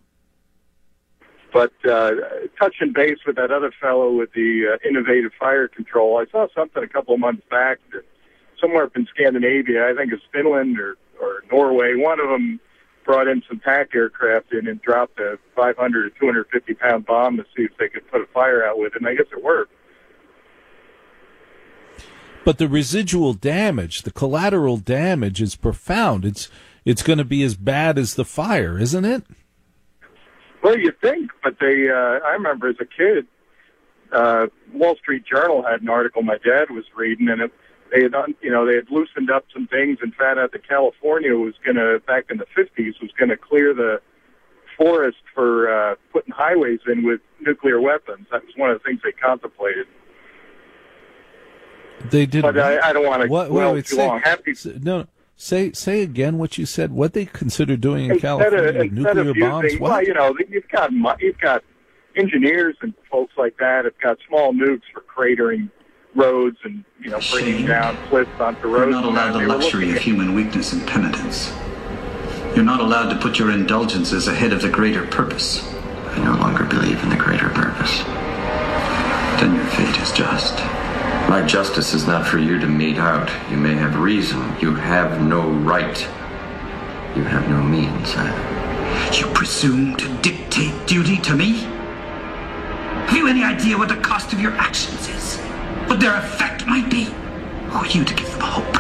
Speaker 1: But uh, touching base with that other fellow with the uh, innovative fire control, I saw something a couple of months back that somewhere up in Scandinavia, I think it's Finland or, or Norway, one of them brought in some pack aircraft in and dropped a five hundred or two hundred fifty pound bomb to see if they could put a fire out with it, and I guess it worked.
Speaker 3: But the residual damage, the collateral damage is profound. It's it's going to be as bad as the fire, isn't it?
Speaker 1: Well, you think, but they, uh, I remember as a kid, uh, Wall Street Journal had an article my dad was reading, and it, they had, you know, they had loosened up some things and found out that California was going to, back in the fifties, was going to clear the forest for uh, putting highways in with nuclear weapons. That was one of the things they contemplated.
Speaker 3: They did,
Speaker 1: but I, I don't want to
Speaker 3: what,
Speaker 1: dwell
Speaker 3: wait, wait,
Speaker 1: too
Speaker 3: say,
Speaker 1: long. Happy.
Speaker 3: No, say say again what you said. What they consider doing in
Speaker 1: Instead
Speaker 3: California?
Speaker 1: of, instead
Speaker 3: nuclear
Speaker 1: of using,
Speaker 3: bombs? What?
Speaker 1: Well, you know, you've got you've got engineers and folks like that have got small nukes for cratering roads and, you know, bringing down cliffs onto roads.
Speaker 4: You're not allowed the luxury of human weakness and penitence. You're not allowed to put your indulgences ahead of the greater purpose.
Speaker 5: I no longer believe in the greater purpose.
Speaker 4: Then your fate is just.
Speaker 5: My justice is not for you to mete out. You may have reason. You have no right. You have no means either.
Speaker 4: You presume to dictate duty to me? Have you any idea what the cost of your actions is? What their effect might be? Who are you to give them hope?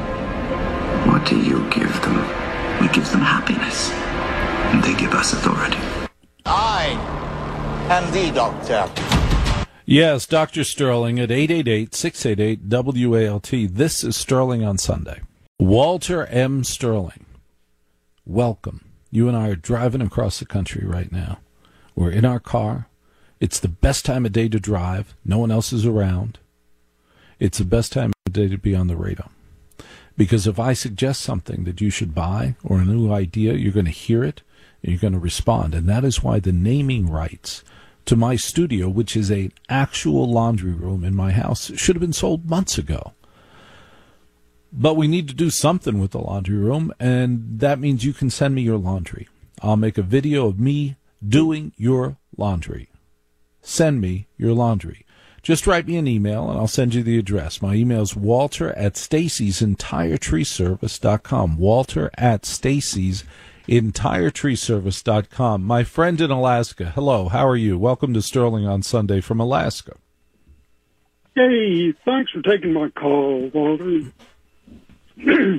Speaker 5: What do you give them?
Speaker 4: We give them happiness, and they give us authority.
Speaker 7: I am the doctor.
Speaker 3: Yes, Doctor Sterling at eight eight eight, six eight eight, W A L T. This is Sterling on Sunday. Walter M. Sterling, welcome. You and I are driving across the country right now. We're in our car. It's the best time of day to drive. No one else is around. It's the best time of day to be on the radio. Because if I suggest something that you should buy or a new idea, you're going to hear it and you're going to respond. And that is why the naming rights to my studio, which is an actual laundry room in my house, should have been sold months ago. But we need to do something with the laundry room, and that means you can send me your laundry. I'll make a video of me doing your laundry. Send me your laundry. Just write me an email, and I'll send you the address. My email is walter at Stacy's Entire Tree Service dot com. Walter at Stacy's Entire Tree Service dot com. My friend in Alaska, hello, how are you? Welcome to Sterling on Sunday from Alaska.
Speaker 6: Hey, thanks for taking my call, Walter. the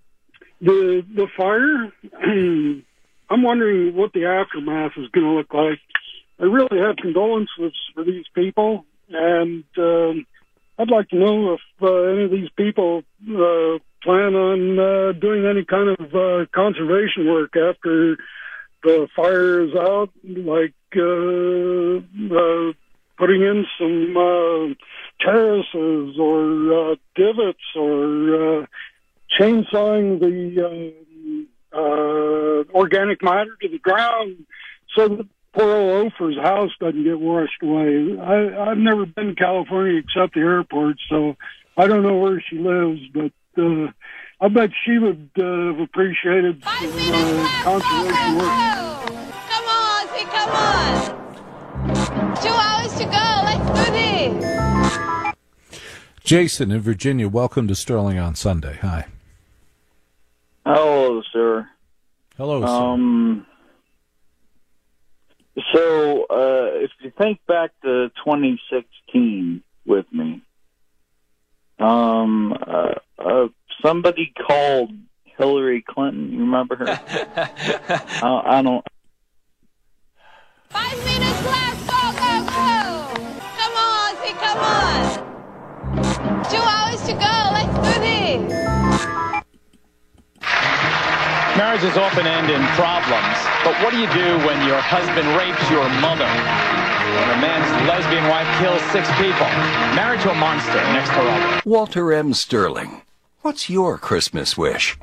Speaker 6: the fire, I'm wondering what the aftermath is going to look like. I really have condolences for these people, and um, I'd like to know if uh, any of these people uh, plan on uh, doing any kind of uh, conservation work after the fire is out, like uh, uh, putting in some uh, terraces or uh, divots or uh, chainsawing the uh, uh, organic matter to the ground so that poor old Ophir's house doesn't get washed away. I, I've never been to California except the airport, so I don't know where she lives, but uh, I bet she would uh, have appreciated some uh, conservation work.
Speaker 18: Come on, see, come on. Two hours to go. Let's do this.
Speaker 3: Jason in Virginia, welcome to Sterling on Sunday. Hi.
Speaker 16: Hello, sir.
Speaker 3: Hello, sir.
Speaker 16: Um, so, uh, if you think back to twenty sixteen with me, um, uh, uh, somebody called Hillary Clinton. You remember her? uh, I don't.
Speaker 18: Five minutes left. Go, go, go. Come on, see, come on. Two hours to go. Let's do this.
Speaker 8: Marriages often end in problems, but what do you do when your husband rapes your mother? When a man's lesbian wife kills six people? Married to a monster next to her.
Speaker 9: Walter M. Sterling, what's your Christmas wish?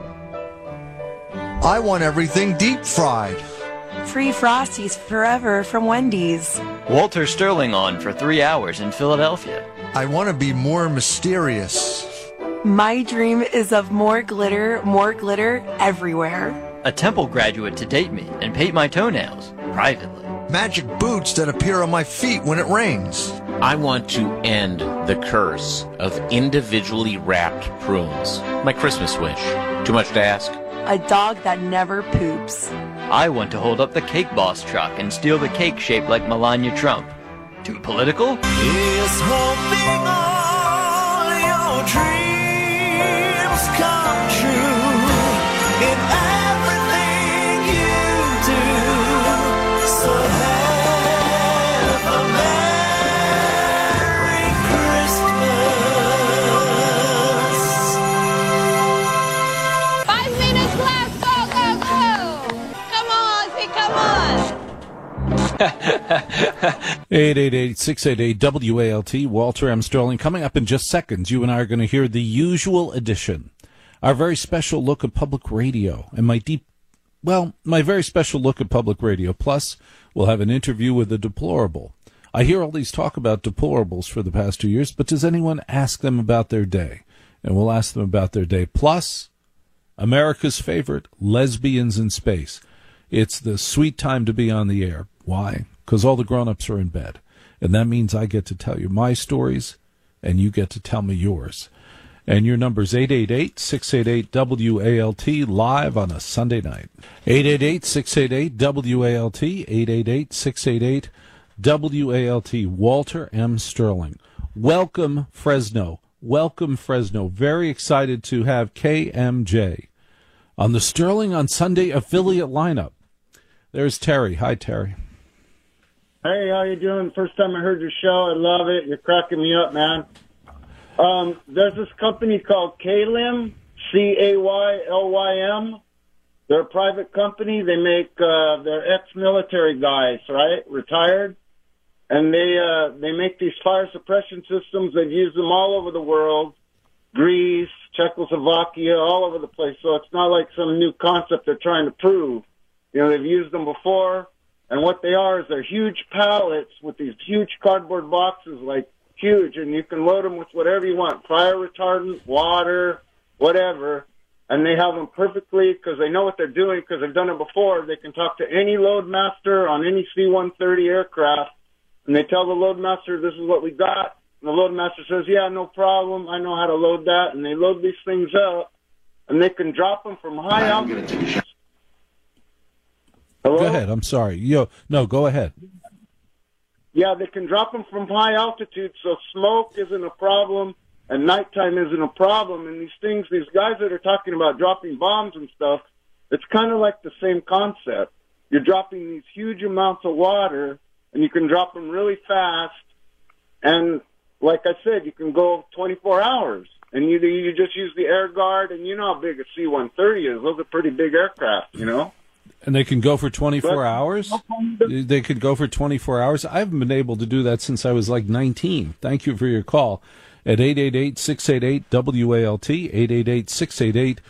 Speaker 20: I want everything deep fried.
Speaker 11: Free Frosties forever from Wendy's.
Speaker 24: Walter Sterling on for three hours in Philadelphia.
Speaker 20: I want to be more mysterious.
Speaker 11: My dream is of more glitter, more glitter everywhere.
Speaker 24: A Temple graduate to date me and paint my toenails privately.
Speaker 20: Magic boots that appear on my feet when it rains.
Speaker 27: I want to end the curse of individually wrapped prunes. My Christmas wish. Too much to ask?
Speaker 11: A dog that never poops.
Speaker 24: I want to hold up the Cake Boss truck and steal the cake shaped like Melania Trump. Too political?
Speaker 9: It's hoping all your dreams
Speaker 3: eight eight eight, six eight eight, W A L T, Walter M. Sterling. Coming up in just seconds, you and I are going to hear the usual edition, our very special look at public radio, and my deep, well, my very special look at public radio. Plus, we'll have an interview with the deplorable. I hear all these talk about deplorables for the past two years, but does anyone ask them about their day? And we'll ask them about their day. Plus, America's favorite, lesbians in space. It's the sweet time to be on the air. Why? Because all the grown-ups are in bed. And that means I get to tell you my stories, and you get to tell me yours. And your number's eight eight eight, six eight eight, W A L T, live on a Sunday night. eight eight eight, six eight eight, W A L T, eight eight eight, six eight eight, W A L T. Walter M. Sterling. Welcome, Fresno. Welcome, Fresno. Very excited to have K M J on the Sterling on Sunday affiliate lineup. There's Terry. Hi, Terry.
Speaker 2: Hey, how you doing? First time I heard your show. I love it. You're cracking me up, man. Um, there's this company called K L Y M, C A Y L Y M. They're a private company. They make, uh, they're ex-military guys, right? Retired. And they, uh, they make these fire suppression systems. They've used them all over the world. Greece, Czechoslovakia, all over the place. So it's not like some new concept they're trying to prove. You know, they've used them before. And what they are is they're huge pallets with these huge cardboard boxes, like huge, and you can load them with whatever you want, fire retardant, water, whatever, and they have them perfectly because they know what they're doing because they've done it before. They can talk to any loadmaster on any C one thirty aircraft, and they tell the loadmaster, this is what we got, and the loadmaster says, yeah, no problem, I know how to load that, and they load these things up, and they can drop them from high altitude.
Speaker 3: Hello? Go ahead. I'm sorry. Yo, no, go ahead.
Speaker 2: Yeah, they can drop them from high altitude, so smoke isn't a problem and nighttime isn't a problem. And these things, these guys that are talking about dropping bombs and stuff, it's kind of like the same concept. You're dropping these huge amounts of water, and you can drop them really fast. And like I said, you can go twenty-four hours. And you you just use the air guard, and you know how big a C one thirty is. Those are pretty big aircraft, you know?
Speaker 3: And they can go for twenty-four hours? They could go for twenty-four hours? I haven't been able to do that since I was like nineteen. Thank you for your call at eight eight eight, six eight eight, W A L T, eight eight eight, six eight eight,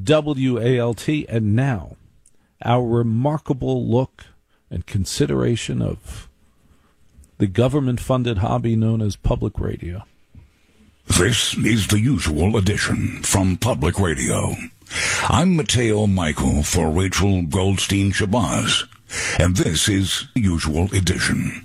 Speaker 3: W A L T. And now, our remarkable look and consideration of the government-funded hobby known as public radio.
Speaker 10: This is the usual edition from Public Radio. I'm Mateo Michael for Rachel Goldstein Shabazz, and this is the usual edition.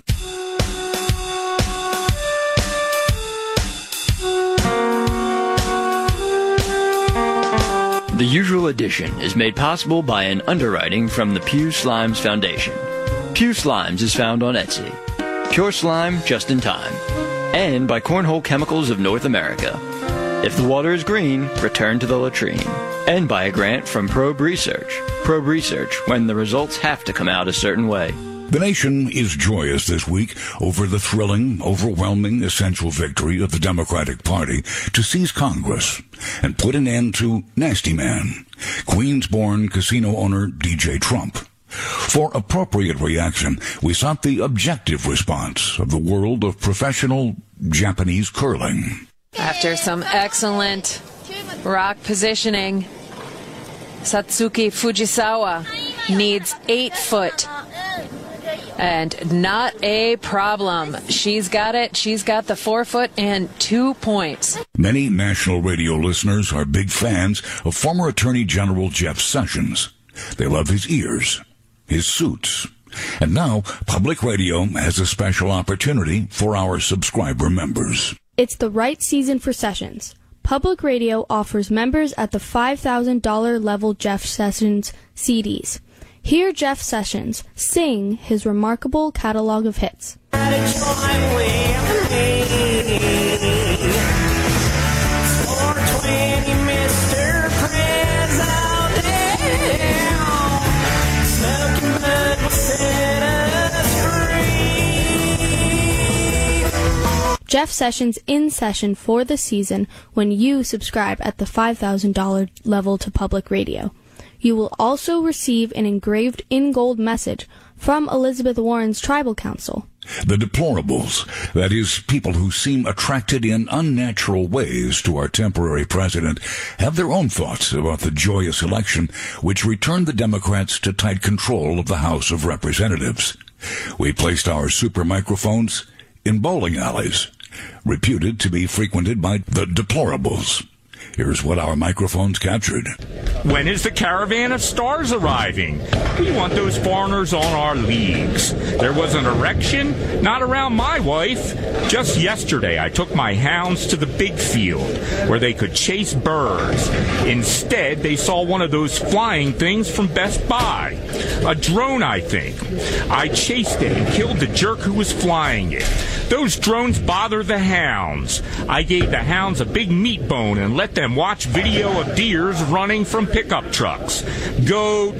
Speaker 24: The Usual Edition is made possible by an underwriting from the Pew Slimes Foundation. Pew Slimes is found on Etsy. Pure slime just in time. And by Cornhole Chemicals of North America. If the water is green, return to the latrine. And by a grant from Probe Research. Probe Research, when the results have to come out a certain way.
Speaker 10: The nation is joyous this week over the thrilling, overwhelming, essential victory of the Democratic Party to seize Congress and put an end to Nasty Man, Queens-born casino owner D J Trump. For appropriate reaction, we sought the objective response of the world of professional Japanese curling.
Speaker 13: After some excellent rock positioning, Satsuki Fujisawa needs eight foot. And not a problem. She's got it. She's got the four foot and two points.
Speaker 10: Many national radio listeners are big fans of former Attorney General Jeff Sessions. They love his ears, his suits. And now, Public Radio has a special opportunity for our subscriber members.
Speaker 14: It's the right season for Sessions. Public Radio offers members at the five thousand dollars level Jeff Sessions C Ds. Hear Jeff Sessions sing his remarkable catalog of hits. Jeff Sessions in session for the season when you subscribe at the five thousand dollars level to Public Radio. You will also receive an engraved in gold message from Elizabeth Warren's Tribal Council.
Speaker 10: The deplorables, that is, people who seem attracted in unnatural ways to our temporary president, have their own thoughts about the joyous election which returned the Democrats to tight control of the House of Representatives. We placed our super microphones in bowling alleys, reputed to be frequented by the deplorables. Here's what our microphones captured.
Speaker 12: When is the caravan of stars arriving? We want those foreigners on our leagues. There was an erection, not around my wife. Just yesterday, I took my hounds to the big field where they could chase birds. Instead, they saw one of those flying things from Best Buy. A drone, I think. I chased it and killed the jerk who was flying it. Those drones bother the hounds. I gave the hounds a big meat bone and let them watch video of deers running from pickup trucks. Go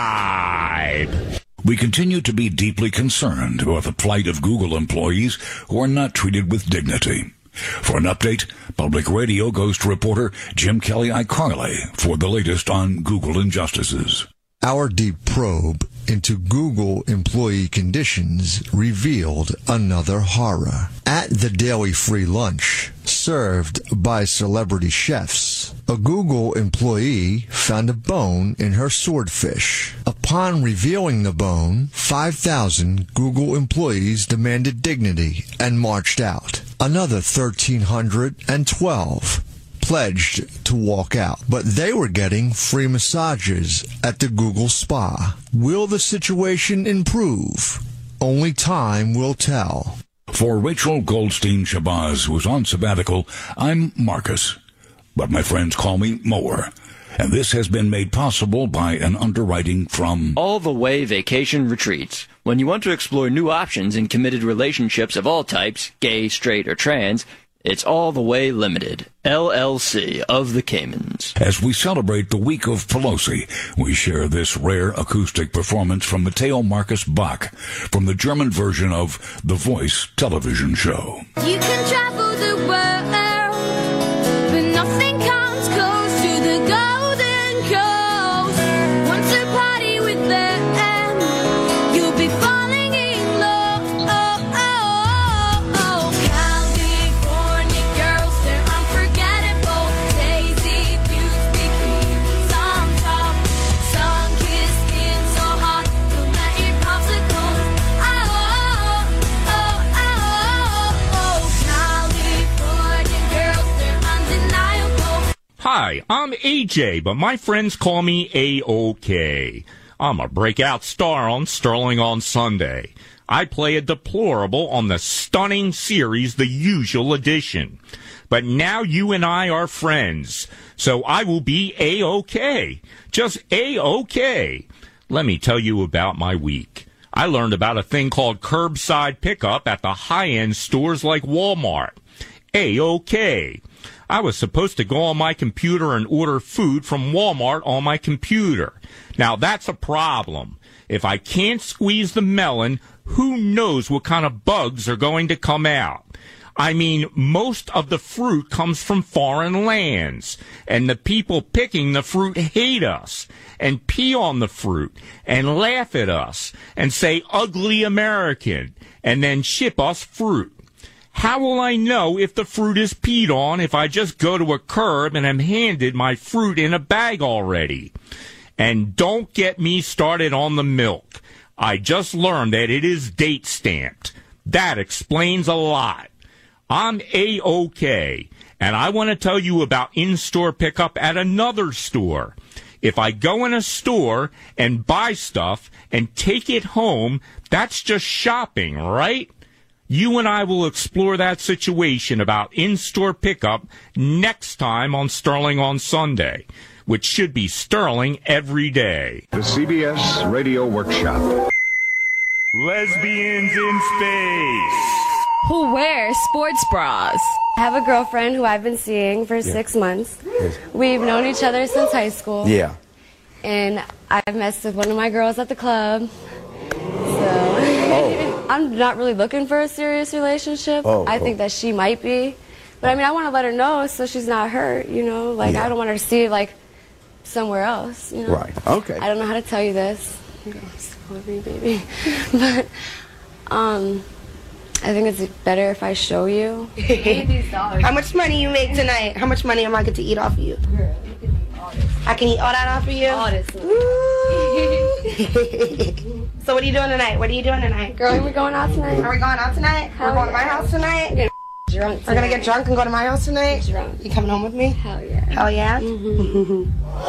Speaker 12: Tribe!
Speaker 10: We continue to be deeply concerned about the plight of Google employees who are not treated with dignity. For an update, Public Radio goes to reporter Jim Kelly iCarly for the latest on Google injustices.
Speaker 15: Our deep probe into Google employee conditions revealed another horror. At the daily free lunch, served by celebrity chefs, a Google employee found a bone in her swordfish. Upon revealing the bone, five thousand Google employees demanded dignity and marched out. Another one thousand three hundred twelve pledged to walk out, but they were getting free massages at the Google spa. Will the situation improve? Only time will tell.
Speaker 10: For Rachel Goldstein Shabazz, who's on sabbatical, I'm Marcus, but my friends call me Mower. And this has been made possible by an underwriting from
Speaker 24: All the Way Vacation Retreats. When you want to explore new options in committed relationships of all types, gay, straight, or trans, it's All the Way Limited, L L C of the Caymans.
Speaker 10: As we celebrate the week of Pelosi, we share this rare acoustic performance from Matteo Marcus Bach from the German version of The Voice television show.
Speaker 17: You can travel the world, but nothing comes close to the Golden Coast. Once you party with them, you'll be falling in love. Oh, oh, oh, oh. California girls, they're unforgettable. Daisy views, bikinis on top. Sun-kissed skin so hot, you'll let your popsicles. Oh, oh, oh, oh, oh. California girls, they're undeniable.
Speaker 12: Hi, I'm A J, but my friends call me A-OK. I'm a breakout star on Sterling on Sunday. I play a deplorable on the stunning series The Usual Edition. But now you and I are friends, so I will be A-OK. Just A-OK. Let me tell you about my week. I learned about a thing called curbside pickup at the high-end stores like Walmart. A-OK. I was supposed to go on my computer and order food from Walmart on my computer. Now, that's a problem. If I can't squeeze the melon, who knows what kind of bugs are going to come out? I mean, most of the fruit comes from foreign lands, and the people picking the fruit hate us, and pee on the fruit, and laugh at us, and say, ugly American, and then ship us fruit. How will I know if the fruit is peed on if I just go to a curb and am handed my fruit in a bag already? And don't get me started on the milk. I just learned that it is date stamped. That explains a lot. I'm A-OK, and I want to tell you about in-store pickup at another store. If I go in a store and buy stuff and take it home, that's just shopping, right? You and I will explore that situation about in-store pickup next time on Sterling on Sunday, which should be Sterling every day.
Speaker 19: The C B S Radio Workshop.
Speaker 12: Lesbians in space.
Speaker 21: Who wears sports bras?
Speaker 22: I have a girlfriend who I've been seeing for yeah. six months. Yes. We've known each other since high school.
Speaker 19: Yeah.
Speaker 22: And I've messed with one of my girls at the club. So oh. I'm not really looking for a serious relationship.
Speaker 19: Oh,
Speaker 22: I
Speaker 19: oh.
Speaker 22: think that she might be. But I mean, I want to let her know so she's not hurt, you know? Like, yeah. I don't want her to see it, like, somewhere else, you know?
Speaker 19: Right, okay.
Speaker 22: I don't know how to tell you this. Sorry, baby. But, um, I think it's better if I show you.
Speaker 1: How much money you make tonight? How much money am I going to eat off of you?
Speaker 22: Girl, you can eat all this.
Speaker 1: I can eat all that off of you?
Speaker 22: All this.
Speaker 1: So what are you doing tonight? What are you doing tonight?
Speaker 22: Girl, are we going out tonight?
Speaker 1: Are we going out tonight?
Speaker 22: Hell
Speaker 1: We're going to my
Speaker 22: yeah.
Speaker 1: house tonight?
Speaker 22: We're gonna get drunk
Speaker 1: We're going to
Speaker 22: tonight.
Speaker 1: get drunk and go to my house tonight?
Speaker 22: Drunk.
Speaker 1: You coming home with me?
Speaker 22: Hell yeah.
Speaker 1: Hell yeah?
Speaker 22: Mm-hmm.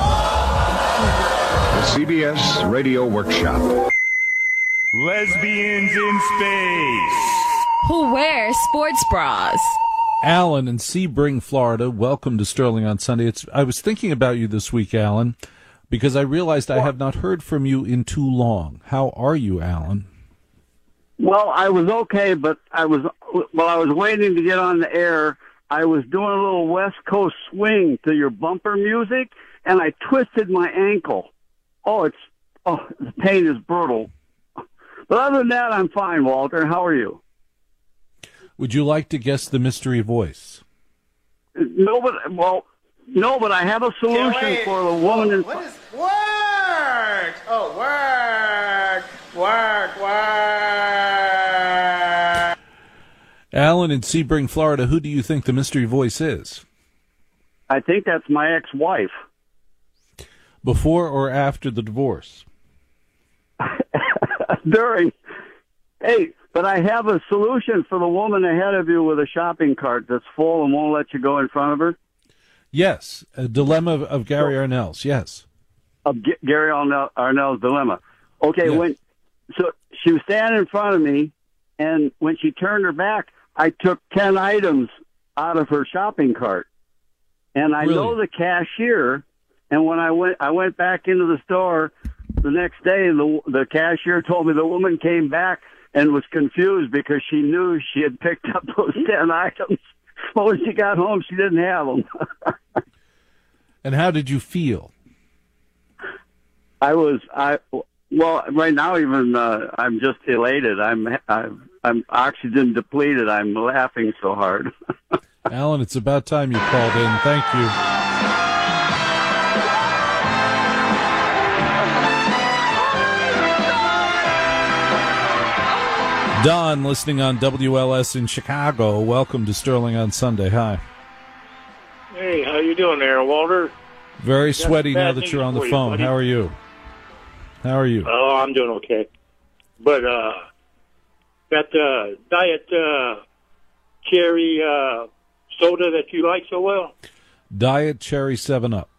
Speaker 19: The C B S Radio Workshop.
Speaker 12: Lesbians in space.
Speaker 21: Who wears sports bras?
Speaker 3: Alan in Sebring, Florida. Welcome to Sterling on Sunday. It's, I was thinking about you this week, Alan, because I realized I have not heard from you in too long. How are you, Alan?
Speaker 4: Well, I was okay, but I was while I was waiting to get on the air, I was doing a little West Coast swing to your bumper music, and I twisted my ankle. Oh, it's oh, the pain is brutal. But other than that, I'm fine, Walter. How are you?
Speaker 3: Would you like to guess the mystery voice?
Speaker 4: No, but well, no, but I have a solution for the woman in.
Speaker 5: What is work? Oh, work, work, work.
Speaker 3: Alan in Sebring, Florida. Who do you think the mystery voice is?
Speaker 4: I think that's my ex-wife.
Speaker 3: Before or after the divorce?
Speaker 4: During. Hey, but I have a solution for the woman ahead of you with a shopping cart that's full and won't let you go in front of her.
Speaker 3: Yes, a dilemma of, of Gary Arnell's, yes.
Speaker 4: Of G- Gary Arnell, Arnell's dilemma. Okay,
Speaker 3: Yes.
Speaker 4: when so she was standing in front of me, and when she turned her back, I took ten items out of her shopping cart, and I
Speaker 3: Really?
Speaker 4: know the cashier. And when I went, I went back into the store the next day. The the cashier told me the woman came back and was confused because she knew she had picked up those ten items. But when she got home, she didn't have them.
Speaker 3: And how did you feel?
Speaker 4: I was, I well, right now even uh, I'm just elated. I'm, I'm, I'm oxygen depleted. I'm laughing so hard.
Speaker 3: Alan, it's about time you called in. Thank you. Don, listening on W L S in Chicago. Welcome to Sterling on Sunday. Hi.
Speaker 7: Hey, how you doing there, Walter?
Speaker 3: Very
Speaker 7: Got
Speaker 3: sweaty
Speaker 7: bad
Speaker 3: now that
Speaker 7: news
Speaker 3: you're on the
Speaker 7: for you,
Speaker 3: phone.
Speaker 7: buddy.
Speaker 3: How are you? How are you?
Speaker 7: Oh, I'm doing okay. But uh, that uh, diet uh, cherry uh, soda that you like so well.
Speaker 3: Diet Cherry seven up.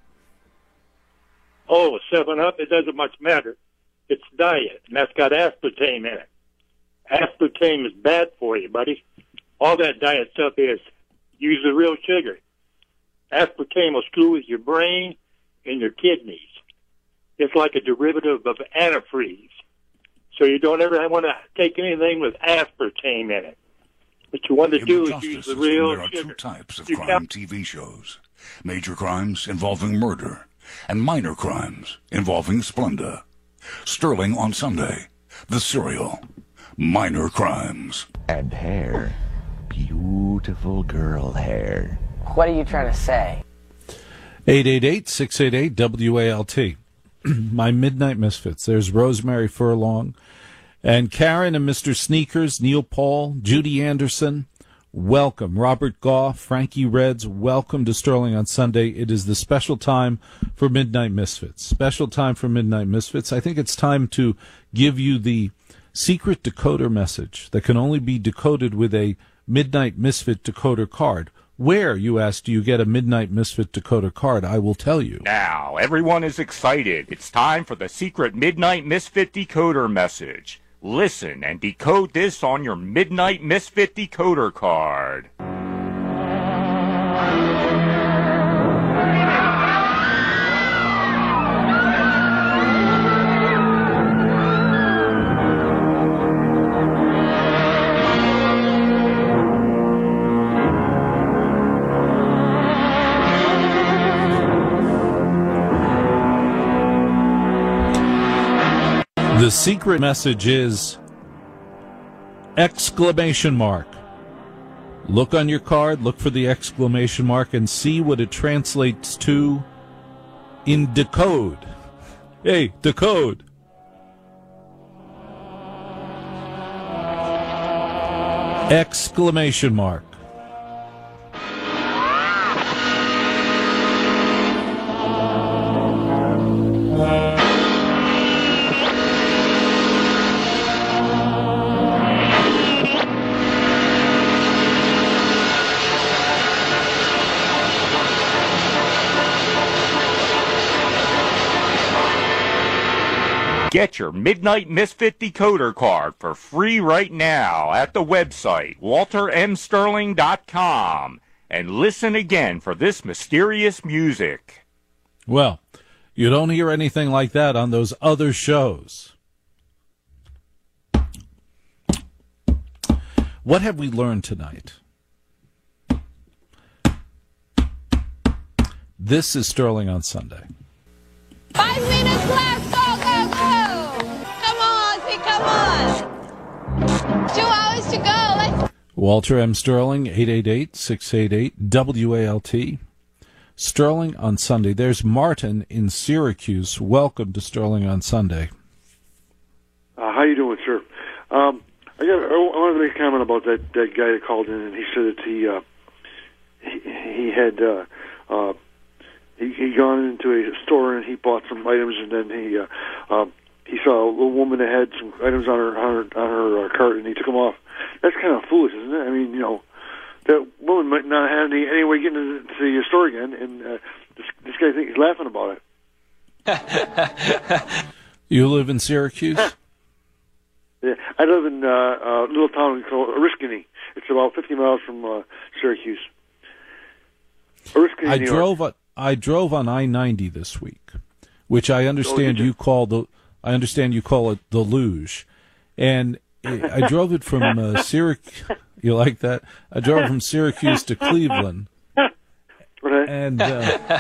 Speaker 7: Oh, Seven Up. It doesn't much matter. It's diet, and that's got aspartame in it. Aspartame is bad for you, buddy. All that diet stuff is use the real sugar. Aspartame will screw with your brain and your kidneys. It's like a derivative of antifreeze. So you don't ever want to take anything with aspartame in it. What you want to
Speaker 10: In
Speaker 7: do
Speaker 10: the
Speaker 7: is use
Speaker 10: justice
Speaker 7: the
Speaker 10: system,
Speaker 7: real
Speaker 10: there are
Speaker 7: sugar.
Speaker 10: two types of
Speaker 7: You
Speaker 10: crime
Speaker 7: can't-
Speaker 10: T V shows. Major crimes involving murder and minor crimes involving Splenda. Sterling on Sunday. The Serial. Minor crimes.
Speaker 23: And hair. Beautiful girl hair.
Speaker 25: What are you trying to say?
Speaker 3: eight eight eight, six eight eight, W A L T. My Midnight Misfits. There's Rosemary Furlong and Karen and Mister Sneakers, Neil Paul, Judy Anderson. Welcome. Robert Goff, Frankie Reds, welcome to Sterling on Sunday. It is the special time for Midnight Misfits. Special time for Midnight Misfits. I think it's time to give you the secret decoder message that can only be decoded with a Midnight Misfit decoder card. Where, you ask, do you get a Midnight Misfit decoder card? I will tell you.
Speaker 12: Now, everyone is excited. It's time for the secret Midnight Misfit decoder message. Listen and decode this on your Midnight Misfit decoder card.
Speaker 3: The secret message is exclamation mark. Look on your card, look for the exclamation mark, and see what it translates to in decode. Hey, decode. Exclamation mark.
Speaker 6: Get your Midnight Misfit decoder card for free right now at the website walter m sterling dot com and listen again for this mysterious music.
Speaker 3: Well, you don't hear anything like that on those other shows. What have we learned tonight? This is Sterling on Sunday.
Speaker 17: Five minutes left. Go, go, go. Come on, see, come on. Two hours to go. Let's.
Speaker 3: Walter M. Sterling, eight eight eight, six eight eight, W A L T. Sterling on Sunday. There's Martin in Syracuse. Welcome to Sterling on Sunday.
Speaker 8: Uh, how you doing, sir? Um, I got. I wanted to make a comment about that, that guy that called in, and he said that he uh, he, he had uh, uh, he he gone into a store and he bought some items, and then he uh, uh, he saw a little woman that had some items on her on her on her uh, cart, and he took them off. That's kind of foolish, isn't it? I mean, you know, that woman might not have any, any way getting into the store again, and uh, this this guy thinks he's laughing about it.
Speaker 3: You live in Syracuse?
Speaker 8: Yeah, I live in uh, a little town called Oriskany. It's about fifty miles from uh, Syracuse. Oriskany,
Speaker 3: I
Speaker 8: New
Speaker 3: drove
Speaker 8: York.
Speaker 3: on, I drove on I ninety this week, which I understand
Speaker 8: Oh,
Speaker 3: you call the I understand you call it the luge, and I drove it from uh, Syracuse. You like that? I drove from Syracuse to Cleveland, and uh,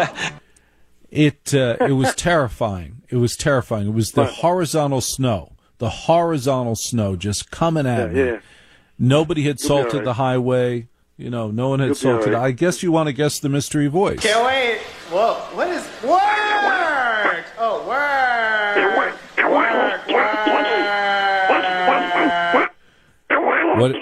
Speaker 3: it uh, it was terrifying. It was terrifying. It was the horizontal snow, the horizontal snow just coming at
Speaker 8: Yeah,
Speaker 3: me.
Speaker 8: yeah.
Speaker 3: Nobody had
Speaker 8: You'll be all
Speaker 3: salted
Speaker 8: right.
Speaker 3: the highway. You know, no one had
Speaker 8: You'll be all
Speaker 3: salted.
Speaker 8: right.
Speaker 3: I guess you want to guess the mystery voice.
Speaker 5: Can't wait. Whoa, what is work? Oh, work. Work, work.
Speaker 3: What?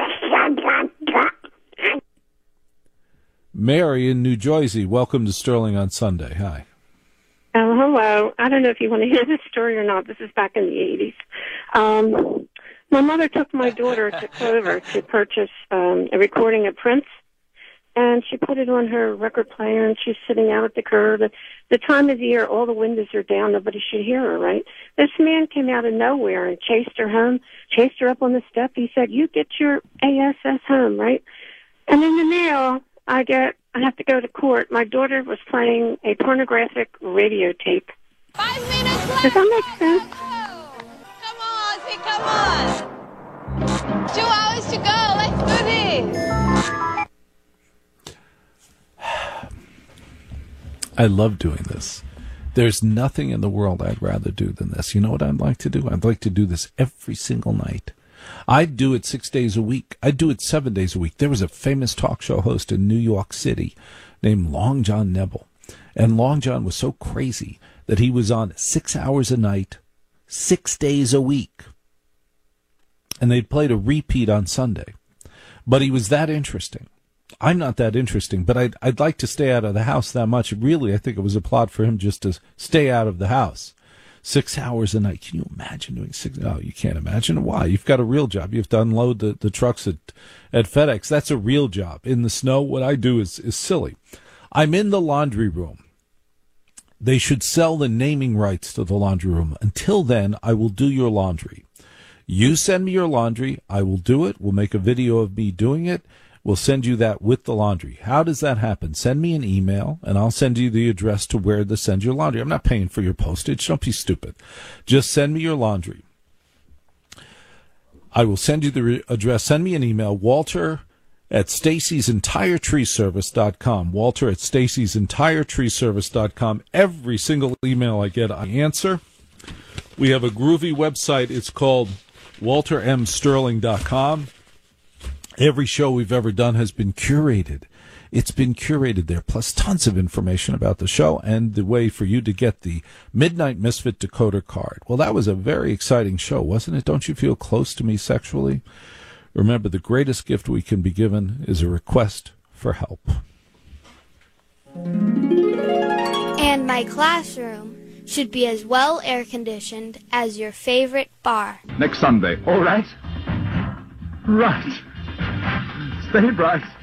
Speaker 3: Mary in New Jersey, welcome to Sterling on Sunday. Hi.
Speaker 16: Oh, hello. I don't know if you want to hear this story or not. This is back in the eighties. Um, my mother took my daughter to Clover to purchase um, a recording of Prince, and she put it on her record player, and she's sitting out at the curb. The time of the year, all the windows are down. Nobody should hear her, right? This man came out of nowhere and chased her home, chased her up on the step. He said, you get your A S S home, right? And in the mail, I get, I have to go to court. My daughter was playing a pornographic radio tape.
Speaker 17: Five minutes left.
Speaker 16: Does that make sense?
Speaker 17: Come on, see, come on. Two hours to go. Let's do this.
Speaker 3: I love doing this. There's nothing in the world I'd rather do than this. You know what I'd like to do? I'd like to do this every single night. I'd do it six days a week. I'd do it seven days a week. There was a famous talk show host in New York City named Long John Nebel. And Long John was so crazy that he was on six hours a night, six days a week. And they'd played a repeat on Sunday. But he was that interesting. I'm not that interesting, but I'd, I'd like to stay out of the house that much. Really, I think it was a plot for him just to stay out of the house. Six hours a night. Can you imagine doing six? Oh, you can't imagine. Why? You've got a real job. You have to unload the, the trucks at, at FedEx. That's a real job. In the snow, what I do is, is silly. I'm in the laundry room. They should sell the naming rights to the laundry room. Until then, I will do your laundry. You send me your laundry. I will do it. We'll make a video of me doing it. We'll send you that with the laundry. How does that happen? Send me an email, and I'll send you the address to where to send your laundry. I'm not paying for your postage. Don't be stupid. Just send me your laundry. I will send you the re- address. Send me an email, Walter at Stacy's Entire Tree Service dot com. Walter at Stacy's Entire Tree Service dot com. Every single email I get, I answer. We have a groovy website. It's called walter m sterling dot com. Every show we've ever done has been curated. It's been curated there, plus tons of information about the show and the way for you to get the Midnight Misfit decoder card. Well, that was a very exciting show, wasn't it? Don't you feel close to me sexually? Remember, the greatest gift we can be given is a request for help.
Speaker 14: And my classroom should be as well air-conditioned as your favorite bar.
Speaker 19: Next Sunday. All right. Right. Stay bright.